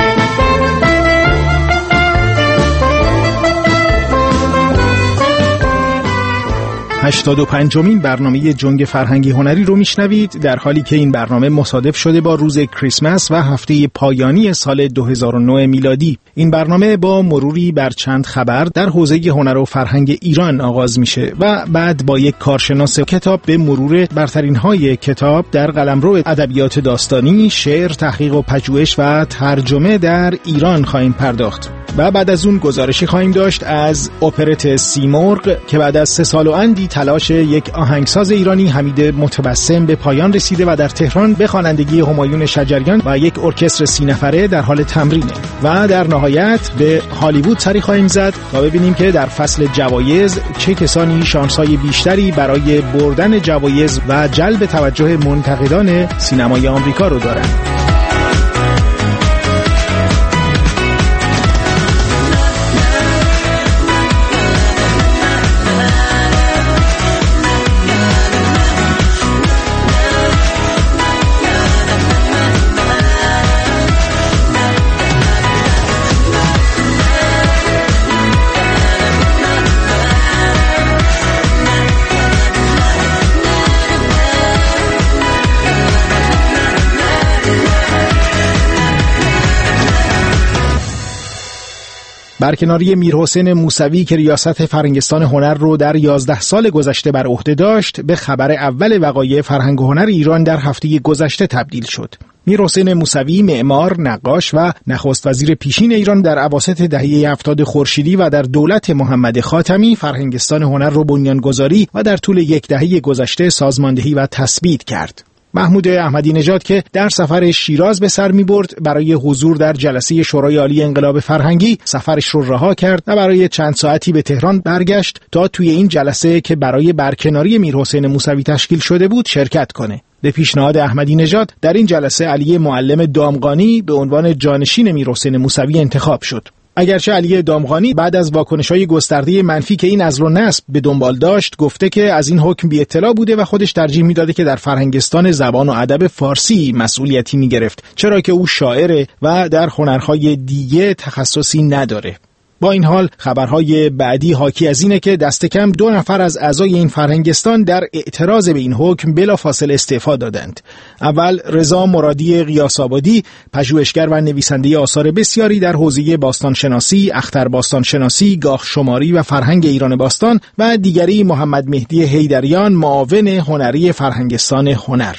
85مین برنامه جنگ فرهنگی هنری رو میشنوید، در حالی که این برنامه مصادف شده با روز کریسمس و هفته پایانی سال 2009 میلادی. این برنامه با مروری بر چند خبر در حوزه هنر و فرهنگ ایران آغاز میشه و بعد با یک کارشناس کتاب به مرور برترین‌های کتاب در قلمرو ادبیات داستانی، شعر، تحقیق و پژوهش و ترجمه در ایران خواهیم پرداخت. و بعد از اون گزارشی خواهیم داشت از اپرت سیمرغ که بعد از 3 سال و اندی تلاش یک آهنگساز ایرانی حمید متبسم به پایان رسیده و در تهران به خوانندگی همایون شجریان و یک ارکستر 30 نفره در حال تمرینه و در نهایت به هالیوود سری خواهیم زد تا ببینیم که در فصل جوایز چه کسانی شانس‌های بیشتری برای بردن جوایز و جلب توجه منتقدان سینمای آمریکا رو دارند. برکناری میرحسین موسوی که ریاست فرهنگستان هنر رو در 11 سال گذشته بر عهده داشت، به خبر اول وقایع فرهنگ و هنر ایران در هفته گذشته تبدیل شد. میرحسین موسوی معمار، نقاش و نخست وزیر پیشین ایران در اواسط دهه 70 خورشیدی و در دولت محمد خاتمی فرهنگستان هنر رو بنیانگذاری و در طول یک دهه گذشته سازماندهی و تثبیت کرد. محمود احمدی نژاد که در سفر شیراز به سر می‌برد برای حضور در جلسه شورای عالی انقلاب فرهنگی سفرش رو رها کرد و برای چند ساعتی به تهران برگشت تا توی این جلسه که برای برکناری میرحسین موسوی تشکیل شده بود شرکت کنه. به پیشنهاد احمدی نژاد در این جلسه علی معلم دامغانی به عنوان جانشین میرحسین موسوی انتخاب شد. اگرچه علی دامغانی بعد از واکنش‌های گسترده منفی که این عزل و نصب به دنبال داشت گفته که از این حکم بی اطلاع بوده و خودش ترجیح میداده که در فرهنگستان زبان و ادب فارسی مسئولیتی میگرفت، چرا که او شاعره و در هنرهای دیگه تخصصی نداره. با این حال خبرهای بعدی حاکی از اینه که دست کم 2 نفر از اعضای این فرهنگستان در اعتراض به این حکم بلافاصله استعفا دادند. اول رضا مرادی قیاس‌آبادی، پژوهشگر و نویسنده آثار بسیاری در حوزه باستانشناسی، اخترباستانشناسی، گاهشماری و فرهنگ ایران باستان و دیگری محمد مهدی حیدریان، معاون هنری فرهنگستان هنر.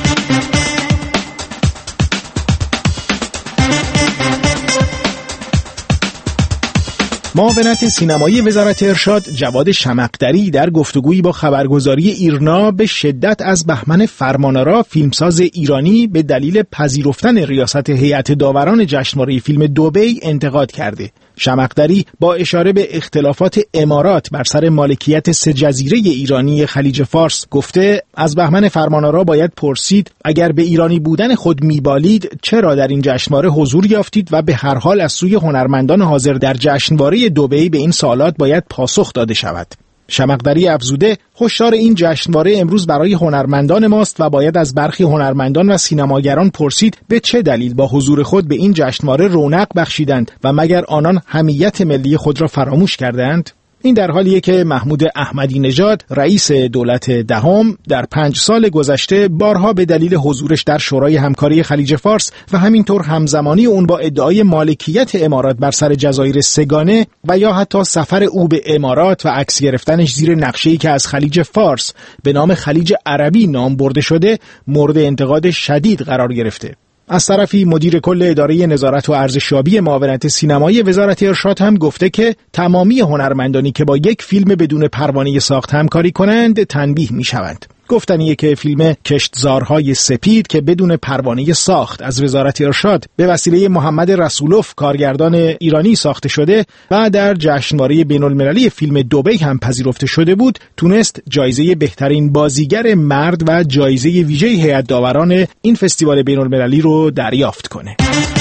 معاونت سینمایی وزارت ارشاد جواد شمقدری در گفتگویی با خبرگزاری ایرنا به شدت از بهمن فرمانآرا فیلمساز ایرانی به دلیل پذیرفتن ریاست هیئت داوران جشنواره فیلم دبی انتقاد کرده. شمقدری با اشاره به اختلافات امارات بر سر مالکیت 3 جزیره ایرانی خلیج فارس گفته از بهمن فرمانآرا باید پرسید اگر به ایرانی بودن خود میبالید چرا در این جشنواره حضور یافتید و به هر حال از سوی هنرمندان حاضر در جشنواره دبی به این سوالات باید پاسخ داده شود. شمقدری افزوده هشدار این جشنواره امروز برای هنرمندان ماست و باید از برخی هنرمندان و سینماگران پرسید به چه دلیل با حضور خود به این جشنواره رونق بخشیدند و مگر آنان حمیت ملی خود را فراموش کردند؟ این در حالیه که محمود احمدی نژاد رئیس دولت دهم در 5 سال گذشته بارها به دلیل حضورش در شورای همکاری خلیج فارس و همینطور همزمانی اون با ادعای مالکیت امارات بر سر جزایر سگانه و یا حتی سفر او به امارات و عکس گرفتنش زیر نقشه‌ای که از خلیج فارس به نام خلیج عربی نام برده شده مورد انتقاد شدید قرار گرفته. از طرفی مدیر کل اداره نظارت و ارزشیابی معاونت سینمایی وزارت ارشاد هم گفته که تمامی هنرمندانی که با یک فیلم بدون پروانه ساخت همکاری کنند تنبیه می‌شوند. گفتنیه که فیلم کشتزارهای سپید که بدون پروانه ساخت از وزارت ارشاد به وسیله محمد رسولوف کارگردان ایرانی ساخته شده و در جشنواره بین‌المللی فیلم دبی هم پذیرفته شده بود، تونست جایزه بهترین بازیگر مرد و جایزه ویژه هیئت داوران این فستیوال بین‌المللی رو دریافت کنه.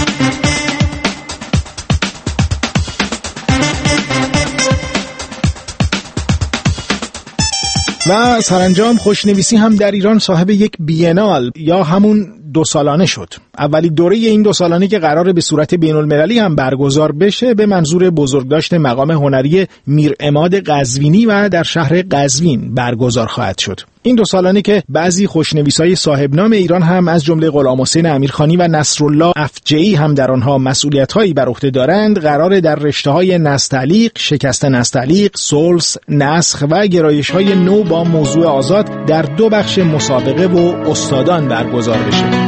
و سرانجام خوشنویسی هم در ایران صاحب یک بینال یا همون 2 سالانه شد. اولی دوره این 2 سالانه که قراره به صورت بین‌المللی هم برگزار بشه به منظور بزرگداشت مقام هنری میرعماد قزوینی و در شهر قزوین برگزار خواهد شد. این 2 سالانه که بعضی خوشنویسای صاحب نام ایران هم از جمله غلامحسین امیرخانی و نصرالله افجعی هم در آنها مسئولیت‌هایی بر عهده دارند، قراره در رشته‌های نستعلیق، شکست نستعلیق، سلس، نسخ و گرایش‌های نو با موضوع آزاد در 2 بخش مسابقه و استادان برگزار بشه.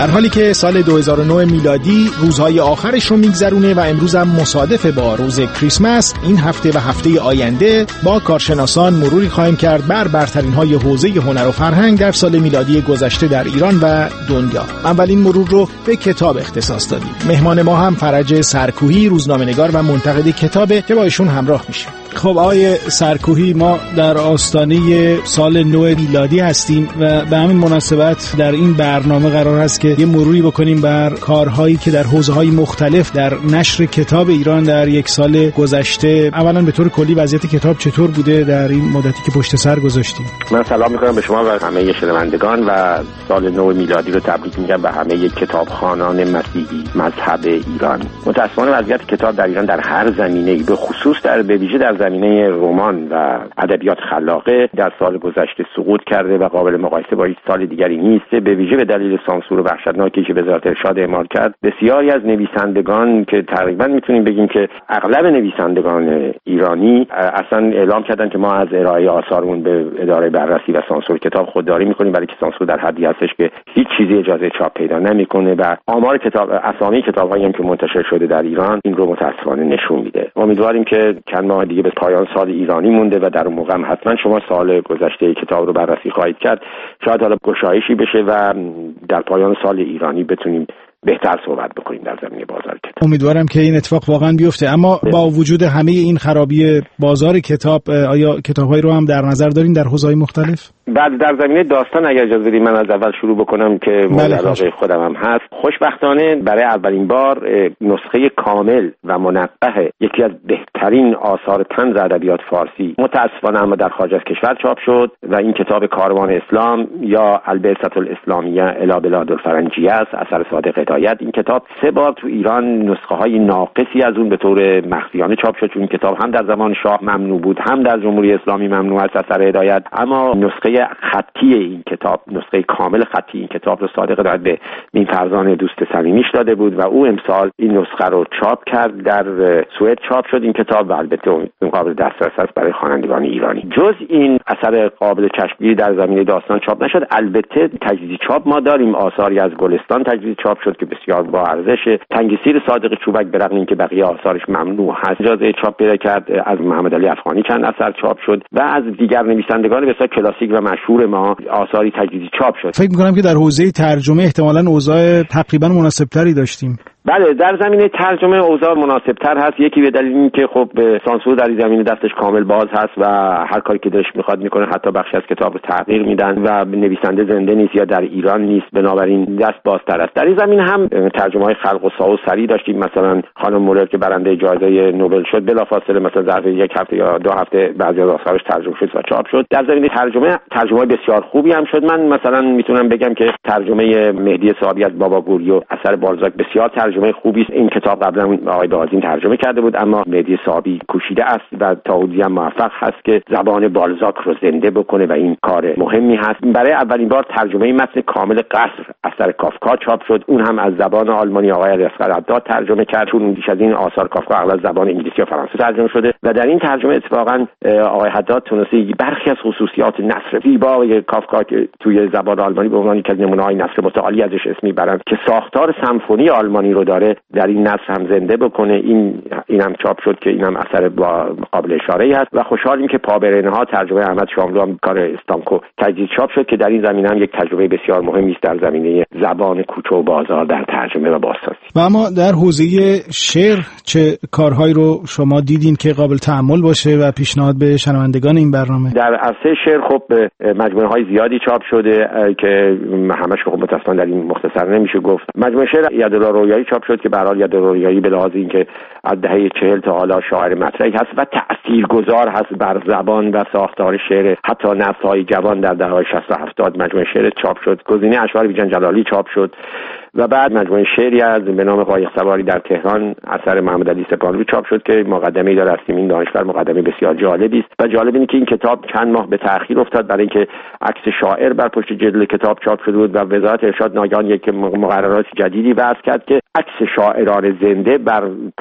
در حالی که سال 2009 میلادی روزهای آخرش رو میگذرونه و امروز هم مصادف با روز کریسمس، این هفته و هفته آینده با کارشناسان مروری خواهیم کرد بر برترین‌های حوزه هنر و فرهنگ در سال میلادی گذشته در ایران و دنیا. اولین مرور رو به کتاب اختصاص دادیم. مهمان ما هم فرج سرکوهی، روزنامه‌نگار و منتقد کتابه که با ایشون همراه میشه. خب آقای سرکوهی، ما در آستانه سال نو میلادی هستیم و به همین مناسبت در این برنامه قرار هست که یه مروری بکنیم بر کارهایی که در حوزه‌های مختلف در نشر کتاب ایران در یک سال گذشته. اولا به طور کلی وضعیت کتاب چطور بوده در این مدتی که پشت سر گذاشتیم؟ من سلام می‌کنم به شما و همه شنوندگان و سال نو میلادی رو تبریک میگم به همه کتابخوانان مسیحی مذهب ایران. متأسفانه وضعیت کتاب در ایران در هر زمینه‌ای، به خصوص به ویژه در زمینه رمان و ادبیات خلاقه در سال گذشته سقوط کرده و قابل مقایسه با هیچ سال دیگری نیست. به ویژه به دلیل سانسور وحشتناکی که وزارت ارشاد اعمال کرد، بسیاری از نویسندگان که تقریبا میتونیم بگیم که اغلب نویسندگان ایرانی اصلا اعلام کردن که ما از ارائه آثارمون به اداره بررسی و سانسور کتاب خودداری میکنیم، برای که سانسور در حدی هستش که هیچ چیزی اجازه چاپ پیدا نمیکنه و آمار کتاب، اسامی کتاب‌هایی هم که منتشر شده در ایران این رو متأسفانه نشون میده. امیدواریم که چند ماه دیگه به پایان سال ایرانی مونده و در اون موقع حتما شما سال گذشته کتاب رو بررسی خواهید کرد. شاید حالا گشایشی بشه و در پایان سال ایرانی بتونیم بهتر صحبت بکنیم در زمینه بازار کتاب. امیدوارم که این اتفاق واقعا بیفته. اما با وجود همه این خرابی بازار کتاب، آیا کتاب‌هایی رو هم در نظر دارین در حوزه‌های مختلف؟ بعد در زمینه داستان اگر اجازه بدید من از اول شروع بکنم که مورد علاقه خودم هم هست. خوشبختانه برای اولین بار نسخه کامل و منقح یکی از بهترین آثار طنز ادبیات فارسی متأسفانه اما در خارج از کشور چاپ شد و این کتاب کاروان اسلام یا البعثة الاسلامیه الی بلاد الفرنجیه است، اثر صادق هدایت. این کتاب 3 بار تو ایران نسخه های ناقصی از اون به طور مخفیانه چاپ شد، چون این کتاب هم در زمان شاه ممنوع بود، هم در جمهوری اسلامی ممنوع است اثر هدایت. اما نسخه خطی این کتاب، نسخه کامل خطی این کتاب رو صادق هدایت به مین فرزان دوست صمیمیش داده بود و او امسال این نسخه رو چاپ کرد. در سوئد چاپ شد این کتاب و البته اون قابل دسترس است برای خوانندگان ایرانی. جز این اثر قابل چشمگیری در زمینه داستان چاپ نشد. البته تجدید چاپ ما داریم، آثاری از گلستان تجدید چاپ شد که بسیار با ارزشه. تنگسیر صادق چوبک به رغم اینکه بقیه آثارش ممنوع هست اجازه چاپ پیدا کرد. از محمد علی افغانی چند اثر چاپ شد و از دیگر نویسندگان بسیار کلاسیک و مشهور ما آثاری تجدیدی چاپ شد. فکر می‌کنم که در حوزه ترجمه احتمالاً اوضاع تقریباً مناسب‌تری داشتیم. بله، در زمینه ترجمه اوضاع مناسب‌تر هست. یکی به دلیل اینکه خب سانسور در این زمینه دستش کامل باز هست و هر کاری که دلش میخواد میکنه، حتی بخشی از کتاب رو تغییر میدن و نویسنده زنده نیست یا در ایران نیست، بنابراین دست بازتر است. در این زمینه هم ترجمه‌های خلق و سا و سری داشتیم. مثلا خانم مولر که برنده جایزه نوبل شد، بلافاصله مثلا ظرف 1 هفته یا 2 هفته بعضی از آثارش ترجمه شد و چاپ شد. در زمینه ترجمه بسیار خوبی هم شد. من مثلا میتونم بگم که ترجمه مهدی صابی از بابا گوریو اثر بالزاک بسیار ترجمه خوبی است. این کتاب قبلا آقای بازین ترجمه کرده بود، اما مهدی صابی کوشیده است و تا حدودی هم موفق هست که زبان بالزاک رو زنده بکنه و این کار مهمی هست. برای اولین بار ترجمه متن کامل قصر اثر کافکا چاپ شد، اون هم از زبان آلمانی آقای اصغر عبداد ترجمه کرد، چون بیش از این آثار کافکا اغلب زبان انگلیسی و فرانسه ترجمه شده و در این ترجمه اتفاقا آقای حداد تونسته برخی از خصوصیات نثر زیبای کافکا که توی زبان آلمانی به عنوان یک نمونه‌های نثر متعالی ازش اسم میبرن که ساختار سمفونی آلمانی رو داره در این نثر هم زنده بکنه. اینم چاپ شد که اینم اثر با قابل اشاره‌ای هست و خوشحالیم که پابره‌ها ترجمه احمد شاملو هم کار استانکو تجدید چاپ شد که در این زمینه هم یک تجربه بسیار مهمی است در زمینه زبان کوچه و بازار در ترجمه و بازسازی. و اما در حوزه شعر چه کارهایی رو شما دیدین که قابل تأمل باشه و پیشنهاد به شنوندگان این برنامه؟ در عرصه شعر خب مجموعه‌های زیادی چاپ شده که همش خب متأسفانه در این مختصر نمیشه گفت. مجموعه شعر یدالله رویایی چاپ شد که به هر حال یدالله رویایی به لحاظ اینکه از دهه 40 تا حالا شاعر مطرحی هست و تاثیرگذار هست بر زبان و ساختار شعر حتی نسل‌های جوان در دهه‌های 60 و 70 مجموعه شعر چاپ شد. گزینه اشعار بیژن جلالی چاپ شد و بعد مجموعه شعری از به نام قایق سواری در تهران اثر محمد علی سپاهانلو چاپ شد که مقدمه‌ای داره از سیمین دانشور، مقدمه بسیار جالبی است و جالب اینه که این کتاب چند ماه به تأخیر افتاد برای اینکه عکس شاعر بر پشت جلد کتاب چاپ شده بود و وزارت ارشاد ناگهان یک مقررات جدیدی وضع کرد که عکس شاعران زنده بر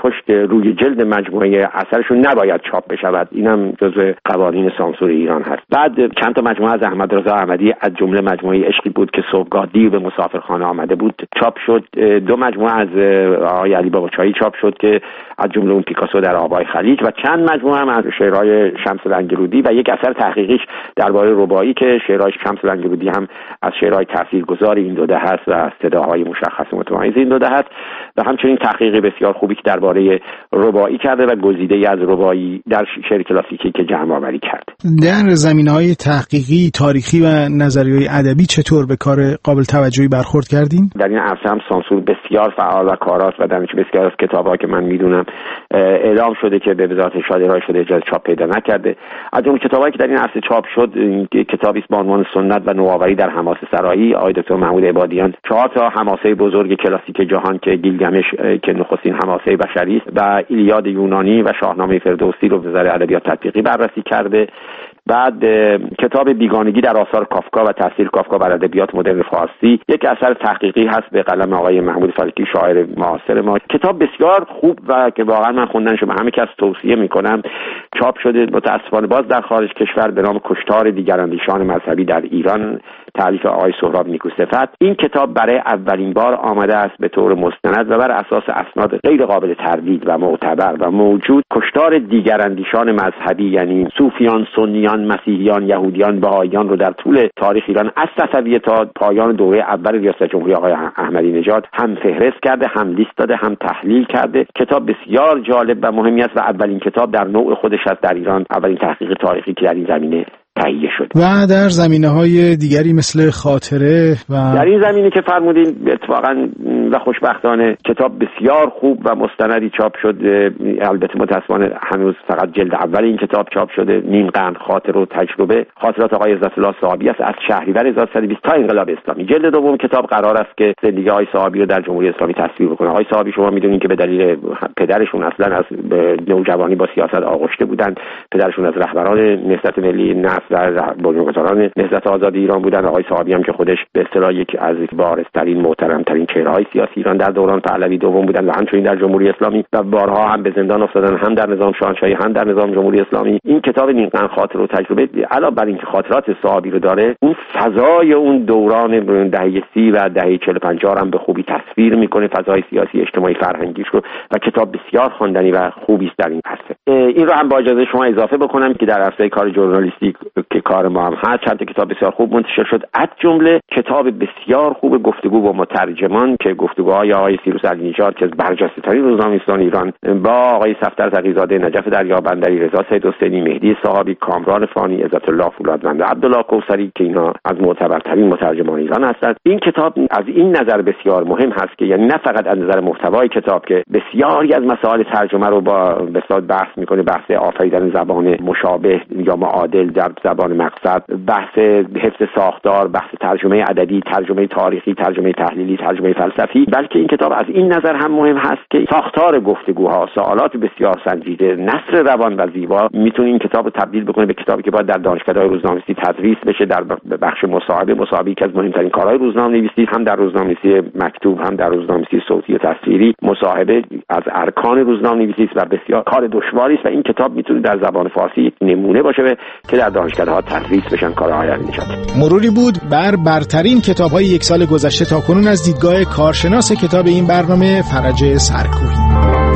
پشت روی جلد مجموعه اثرشون نباید چاپ بشود. اینم جزو قوانین سانسور ایران هست. بعد چند تا مجموعه از احمد رضا احمدی، از جمله مجموعه عشقی بود که صبحگاه دیر به مسافرخانه آمده بود چاپ شد. 2 مجموعه از آقای علی باباچایی چاپ شد که از جمله اون پیکاسو در آبای خلیج، و چند مجموعه هم از شعرهای شمس لنگرودی و یک اثر تحقیقیش درباره رباعی که شعرهای شمس لنگرودی هم از شعرهای تاثیرگذار این دو دهه است و از صداهای مشخص متمایز این دو دهه است، و همچنین تحقیق بسیار خوبی که درباره رباعی کرده و گزیده‌ای از رباعی در شعر کلاسیکی که جمع آوری کرد. در زمینه‌های تحقیقی، تاریخی و نظریه‌های ادبی چطور به کار قابل توجهی برخورد کردین؟ در این عرصه هم سانسور بسیار فعال و کارآمد و در بسیار از کتاب‌ها که من میدونم اعلام شده که به وزارت ارشاد ارائه شده اجازه چاپ پیدا نکرده. از جمله کتابایی که در این عرصه چاپ شد، کتابی است با عنوان سنت و نوآوری در حماسه سرایی آقای دکتر محمود عبادیان، 4 تا حماسه بزرگ کلاسیک جهان که گیلگمش که نخستین حماسه بشری است و ایلیاد یونانی و شاهنامه فردوسی رو وزارت ادبیات تطبیقی بررسی کرده. بعد کتاب بیگانگی در آثار کافکا و تاثیر کافکا بر ادبیات مدرن فارسی، یک اثر تحقیقی هست به قلم آقای محمود فلکی شاعر معاصر ما. کتاب بسیار خوب و که واقعا من خوندنش به همه کس توصیه میکنم. چاپ شده متاسفانه باز در خارج کشور به نام کشتار دیگراندیشان مذهبی در ایران، تالیف آقای سهراب نیکوصفت. این کتاب برای اولین بار آمده است به طور مستند و بر اساس اسناد غیر قابل تردید و معتبر و موجود کشتار دیگراندیشان مذهبی، یعنی صوفیان، سنیان، مسیحیان، یهودیان، بهائیان رو در طول تاریخ ایران از صفویه تا پایان دوره اول ریاست جمهوری آقای احمدی نژاد هم فهرست کرده، هم لیست داده، هم تحلیل کرده. کتاب بسیار جالب و مهمی است و اولین کتاب در نوع خودش است در ایران، اولین تحقیق تاریخی که در این زمینه تهیه شد. و در زمینه‌های دیگری مثل خاطره و در این زمینه که فرمودین اتفاقا و خوشبختانه کتاب بسیار خوب و مستندی چاپ شد. البته متأسفانه هنوز فقط جلد اول این کتاب چاپ شده. نیم قرن خاطره و تجربه، خاطرات آقای عزت الله صاحبی است از شهریور 1320 تا انقلاب اسلامی. جلد دوم کتاب قرار است که زندگی آقای صاحبی رو در جمهوری اسلامی تصویر بکنه. آقای صاحبی شما میدونین که به دلیل پدرشون اصلا از نوجوانی با سیاست آغشته بودند. پدرشون از رهبران نهضت ملی در بنیانگذاران نهضت آزادی ایران بودن. آقای صاحبی هم که خودش به اصطلاح یک از بارزترین محترمترین چهره‌های سیاسی ایران در دوران پهلوی دوم بودن و همچنین در جمهوری اسلامی و بارها هم به زندان افتادن، هم در نظام شاهنشاهی هم در نظام جمهوری اسلامی. این کتاب نیم قرن خاطره و تجربه علاوه بر اینکه خاطرات صاحبی رو داره، اون فضای اون دوران دهه 30 و دهه 40 50 هم به خوبی تصویر میکنه، فضای سیاسی اجتماعی فرهنگیش رو، و کتاب بسیار خواندنی و خوبی است در این عرصه. این رو هم با اجازه شما اضافه بکنم که در عرصه کار ژورنالیستیک که کار ما هم هست، چند تا کتاب بسیار خوب منتشر شد. از جمله کتاب بسیار خوب گفتگو با مترجمان که گفتگوهای آقای سیروس علی نژاد که از برجسته‌ترین روزنامه‌نویسان ایران با آقای صفدر تقی‌زاده، نجف دریابندری، رضا سید حسینی، مهدی صاحبی، کامران فانی، عزت الله فولادوند و عبدالله کوثری که اینا از معتبرترین مترجمان ایران هستند. این کتاب از این نظر بسیار مهم هست که یعنی نه فقط از نظر محتوای کتاب که بسیاری از مسائل ترجمه رو با بساط بحث میکنه، بحث آفریدن زبان مشابه یا معادل در زبان مقصد، بحث حفظ ساختار، بحث ترجمه ادبی، ترجمه تاریخی، ترجمه تحلیلی، ترجمه فلسفی، بلکه این کتاب از این نظر هم مهم هست که ساختار گفتگوها، سوالات بسیار سنجیده، نثر روان و زیبا میتونه این کتاب رو تبدیل بکنه به کتابی که باید در دانشکده‌های روزنامه‌نویسی تدریس بشه. در بخش مصاحبه که از مهمترین کارهای روزنامه‌نویسی، هم در روزنامه‌نویسی مکتوب هم در روزنامه‌نویسی صوتی و تصویری، مصاحبه از ارکان روزنامه‌نویسی است و بسیار کار دشواری است و این کتاب میتونه در زبان فارسی نمونه باشه که در دانشکده‌ها تدریس بشن کارهای نجات. مروری بود بر برترین کتاب‌های یک سال گذشته تا کنون از دیدگاه کارشناس کتاب این برنامه فرج سرکوهی.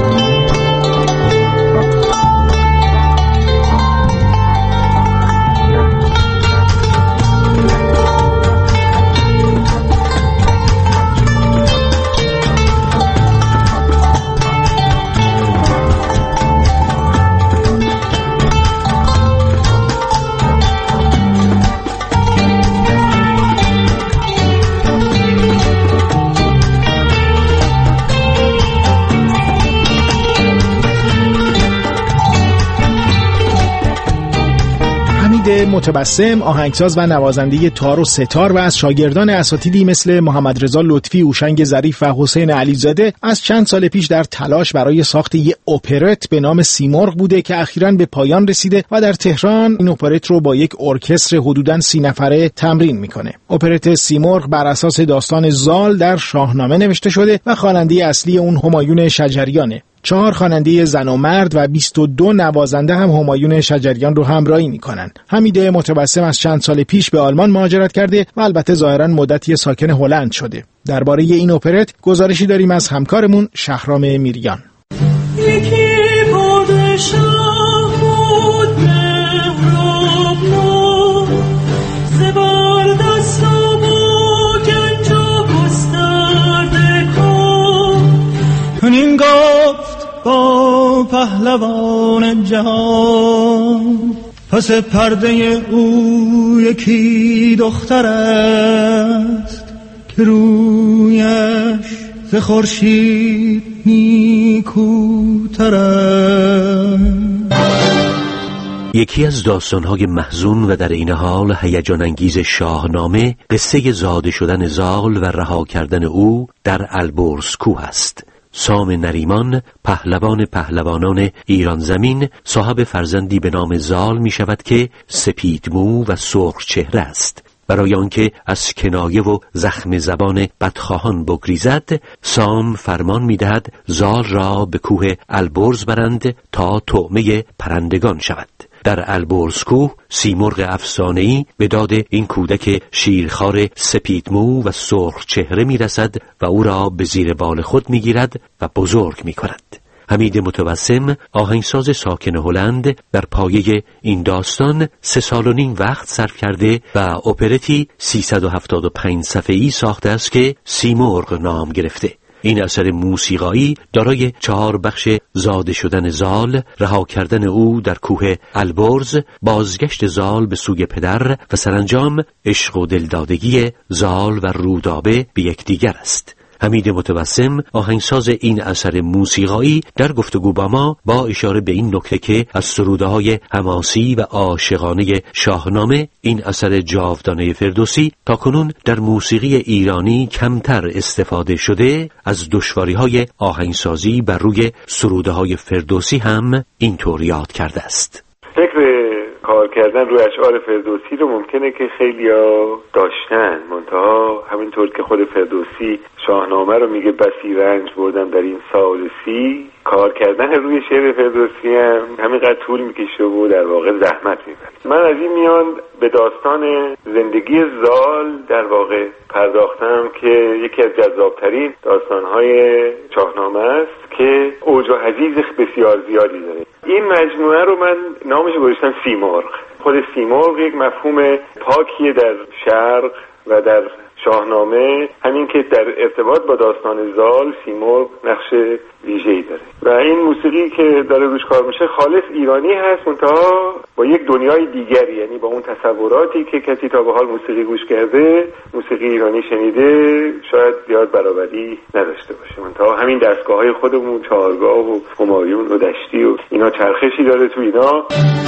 متبسم آهنگساز و نوازنده تار و ستار و از شاگردان اساتیدی مثل محمد رضا لطفی، هوشنگ ظریف و حسین علیزاده از چند سال پیش در تلاش برای ساخت یک اپرت به نام سیمرغ بوده که اخیراً به پایان رسیده و در تهران این اپرت رو با یک ارکستر حدوداً 30 نفره تمرین میکنه. اپرت سیمرغ بر اساس داستان زال در شاهنامه نوشته شده و خواننده اصلی اون همایون شجریانه. 4 خواننده زن و مرد و 22 نوازنده هم همایون شجریان رو همراهی میکنن. حمید متبسم از چند سال پیش به آلمان مهاجرت کرده و البته ظاهراً مدتی ساکن هلند شده. درباره این اپرت گزارشی داریم از همکارمون شهرام میریان. این گفت با پهلوان جهان، پس پرده او یکی دختر است که رویش ز خورشید نیکوتر است. یکی از داستان‌های محزون و در این حال هیجان انگیز شاهنامه قصه زاده شدن زال و رها کردن او در البرز کوه است. سام نریمان پهلوان پهلوانان ایران زمین صاحب فرزندی به نام زال می شود که سپید مو و سرخ چهره است. برای آنکه از کنایه و زخم زبان بدخواهان بگریزد، سام فرمان می دهد زال را به کوه البرز برند تا طعمه پرندگان شود. در البرز کوه سیمرغ افسانه‌ای به داد این کودک شیرخوار سپیدمو و سرخ چهره می رسد و او را به زیر بال خود می گیرد و بزرگ می کند. حمید متبسم آهنگساز ساکن هلند در پایه این داستان 3.5 سال وقت صرف کرده و اپرتی 375 صفحه‌ای ساخته است که سیمرغ نام گرفته. این اثر موسیقایی دارای 4 بخش زاده شدن زال، رها کردن او در کوه البرز، بازگشت زال به سوی پدر و سرانجام عشق و دلدادگی زال و رودابه به یکدیگر است. حمید متبسم آهنگساز این اثر موسیقایی در گفتگو با ما با اشاره به این نکته که از سروده‌های حماسی و عاشقانه شاهنامه این اثر جاودانه فردوسی تاکنون در موسیقی ایرانی کمتر استفاده شده، از دشواری‌های آهنگسازی بر روی سروده‌های فردوسی هم اینطور یاد کرده است. فکر کار کردن روی اشعار فردوسی رو ممکنه که خیلیا داشتن، منتها همینطور که خود فردوسی شاهنامه رو میگه بسی رنج بردم در این سال 30، کار کردن روی شعر فردوسی هم همینقدر طول میکشه و در واقع زحمت میبره. من از این میان به داستان زندگی زال در واقع پرداختم که یکی از جذابترین داستانهای شاهنامه است که اوج و حضیض بسیار زیادی داره. این مجموعه رو من نامش گذاشتم سیمرغ. خود سیمرغ یک مفهوم پاکیه در شرق و در شاهنامه، همین که در ارتباط با داستان زال سیمرغ نقش ویژه‌ای داره و این موسیقی که داره روش کار میشه خالص ایرانی هست، منتها با یک دنیای دیگری، یعنی با اون تصوراتی که کسی تا به حال موسیقی گوش کرده، موسیقی ایرانی شنیده، شاید زیاد برابری نداشته باشه. منتها همین دستگاه‌های خودمون، چهارگاه و همایون و دشتی و اینا چرخشی داره تو اینا.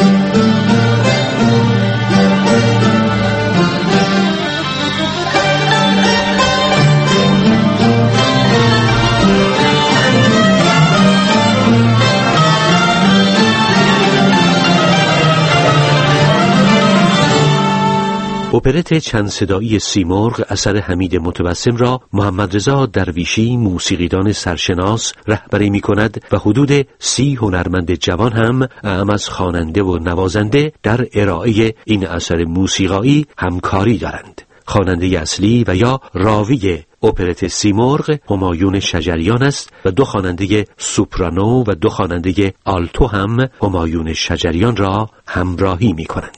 اپرت چند صدایی سیمرغ اثر حمید متبسم را محمد رضا درویشی موسیقیدان سرشناس رهبری می کند و حدود 30 هنرمند جوان هم اعم از خواننده و نوازنده در ارائه این اثر موسیقایی همکاری دارند. خواننده اصلی و یا راوی اپرت سیمرغ همایون شجریان است و 2 خواننده سوپرانو و 2 خواننده آلتو هم همایون شجریان را همراهی می کنند.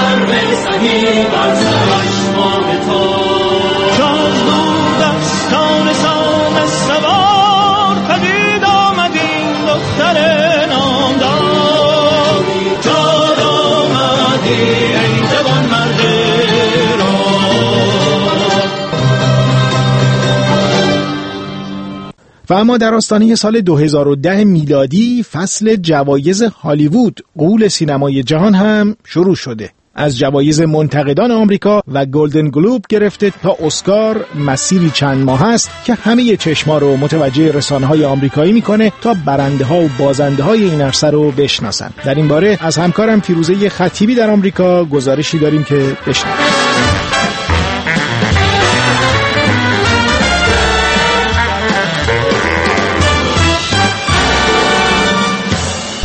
و اما در آستانه سال 2010 میلادی فصل جوایز هالیوود غول سینمای جهان هم شروع شده. از جوایز منتقدان آمریکا و گلدن گلوب گرفته تا اسکار مسیری چند ماه است که همه چشما رو متوجه رسانه‌های آمریکایی میکنه تا برنده‌ها و بازنده‌های این عرصه رو بشناسن. در این باره از همکارم فیروزه خطیبی در آمریکا گزارشی داریم که بشنوید.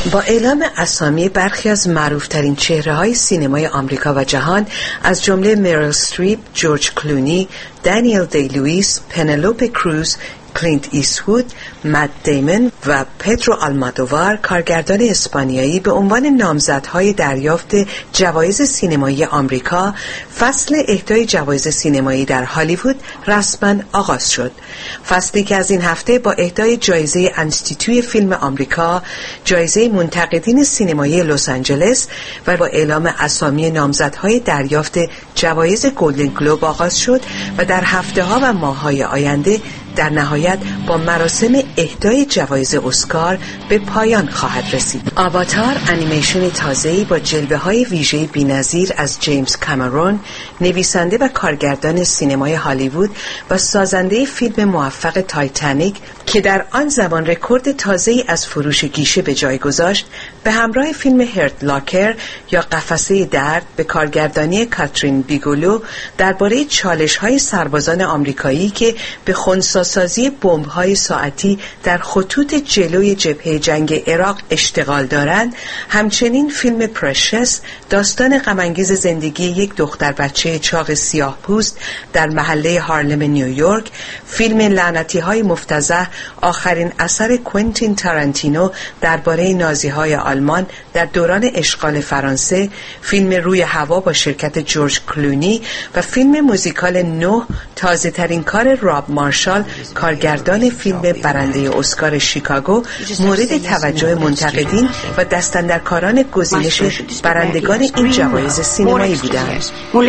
با اعلام اسامی برخی از معروفترین چهره‌های سینمای آمریکا و جهان از جمله مریل استریپ، جورج کلونی، دانیل دی لوئیس، پنلوپه کروز، کلینت ایستوود، مت دیمون و پدرو آلمادووار، کارگردان اسپانیایی، به عنوان نامزدهای دریافت جوایز سینمایی آمریکا، فصل اهدای جوایز سینمایی در هالیوود رسما آغاز شد. فصلی که از این هفته با اهدای جایزه انستیتوی فیلم آمریکا، جایزه منتقدین سینمایی لس آنجلس و با اعلام اسامی نامزدهای دریافت جوایز گلدن گلوب آغاز شد و در هفته‌ها و ماه‌های آینده در نهایت با مراسم اهدای جوایز اسکار به پایان خواهد رسید. آواتار، انیمیشن تازه‌ای با جلوه‌های ویژه‌ای بی‌نظیر از جیمز کامرون، نویسنده و کارگردان سینمای هالیوود و سازنده فیلم موفق تایتانیک که در آن زمان رکورد تازه‌ای از فروش گیشه به جای گذاشت، به همراه فیلم هرت لاکر یا قفسه درد به کارگردانی کاترین بیگولو درباره چالش‌های سربازان آمریکایی که به خنثی‌سازی بمب‌های ساعتی در خطوط جلوی جبهه جنگ عراق اشتغال دارند، همچنین فیلم پرشس، داستان غم‌انگیز زندگی یک دختر بچه چاق سیاه‌پوست در محله هارلم نیویورک، فیلم لعنتی‌های مفتضح، آخرین اثر کوئنتین تارانتینو درباره نازی‌های آلمان در دوران اشغال فرانسه، فیلم روی هوا با شرکت جورج کلونی و فیلم موزیکال 9، تازه‌ترین کار راب مارشال، کارگردان فیلم برنده اسکار شیکاگو، مورد توجه منتقدین و دستاندرکاران گزینش برندگان این جوایز سینمایی بودند.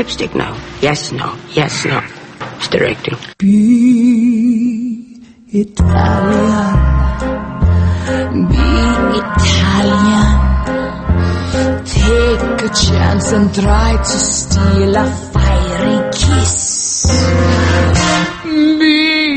Take a chance and try to steal a fiery kiss. Be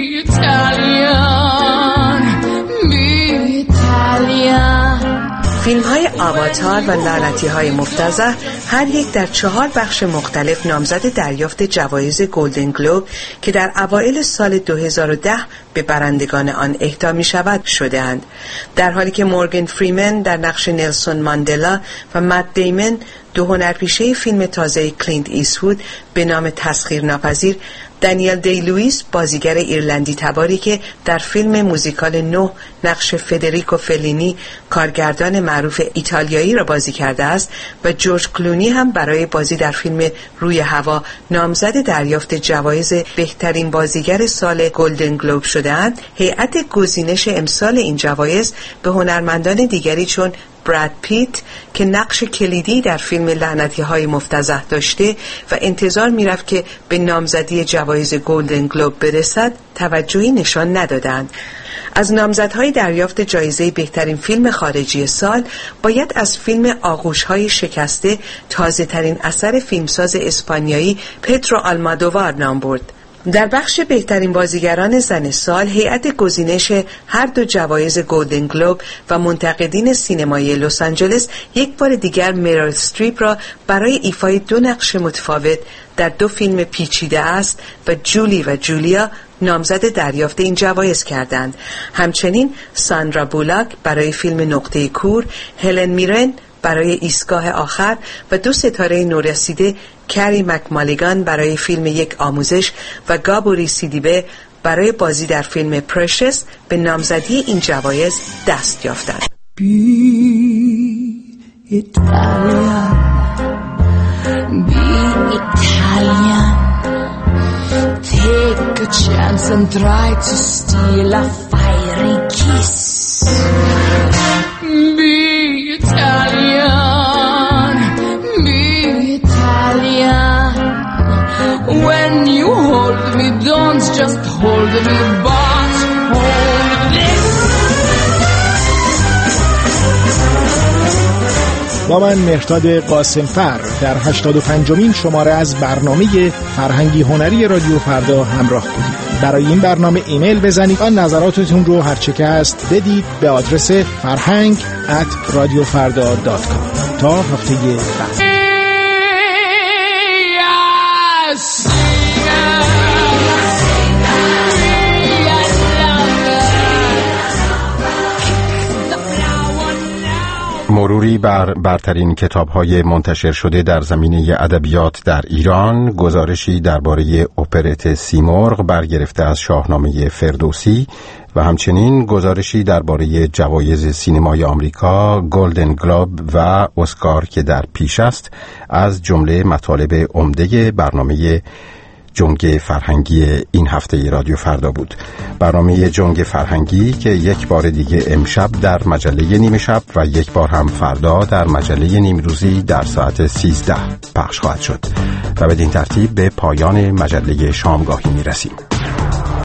Italian, be Italian. فیلم های آواتار و لعنتی های مفتضح هر یک در 4 بخش مختلف نامزد دریافت جوایز گلدن گلوب که در اوایل سال 2010 به برندگان آن اهدا می شود شده‌اند، در حالی که مورگان فریمن در نقش نلسون ماندلا و مت دیمون، دو هنرپیشه فیلم تازه کلینت ایستوود به نام تسخیرناپذیر، دانیل دی لوئیس، بازیگر ایرلندی تباری که در فیلم موزیکال 9 نقش فدریکو فلینی، کارگردان معروف ایتالیایی را بازی کرده است، و جورج کلونی هم برای بازی در فیلم روی هوا نامزد دریافت جوایز بهترین بازیگر سال گلدن گلوب شده‌اند، هیئت گزینش امسال این جوایز به هنرمندان دیگری چون براد پیت که نقش کلیدی در فیلم لعنتی‌های مفتضح داشته و انتظار می‌رفت که به نامزدی جوایز گلدن گلوب برسد، توجهی نشان ندادند. از نامزدهای دریافت جایزه بهترین فیلم خارجی سال باید از فیلم آغوش‌های شکسته، تازه‌ترین اثر فیلمساز اسپانیایی پدرو آلمادووار نام برد. در بخش بهترین بازیگران زن سال، هیئت گزینش هر دو جوایز گلدن گلوب و منتقدین سینمایی لس آنجلس یک بار دیگر مریل استریپ را برای ایفای 2 نقش متفاوت در 2 فیلم پیچیده است و جولی و جولیا نامزد دریافت این جوایز کردند. همچنین ساندرا بولاک برای فیلم نقطه کور، هلن میرن برای ایستگاه آخر و 2 ستاره نورسیده کری مکمالیگان برای فیلم یک آموزش و گابوری سیدیبه برای بازی در فیلم پرشس به نامزدی این جوایز دست یافتند. Be Italian, be Italian. Take a chance and try to steal a fiery kiss. Be Italian, be Italian. When you hold me, don't just hold me, but hold this. با من مهرداد قاسمفر در 85مین شماره از برنامه فرهنگی هنری رادیو فردا همراه بودید. برای این برنامه ایمیل بزنید و نظراتتون رو هرچه که هست بدید به آدرس farhang@radiofarda.com. تا هفته بعد. مروری بر برترین کتاب‌های منتشر شده در زمینه ادبیات در ایران، گزارشی درباره اپرت سیمرغ برگرفته از شاهنامه فردوسی و همچنین گزارشی درباره جوایز سینمای آمریکا، گلدن گلوب و اسکار که در پیش است، از جمله مطالب عمده برنامه جنگ فرهنگی این هفته رادیو فردا بود. برنامه جنگ فرهنگی که یک بار دیگه امشب در مجله نیمه شب و یک بار هم فردا در مجله نیمروزی در ساعت 13 پخش خواهد شد و بدین ترتیب به پایان مجله شامگاهی میرسیم.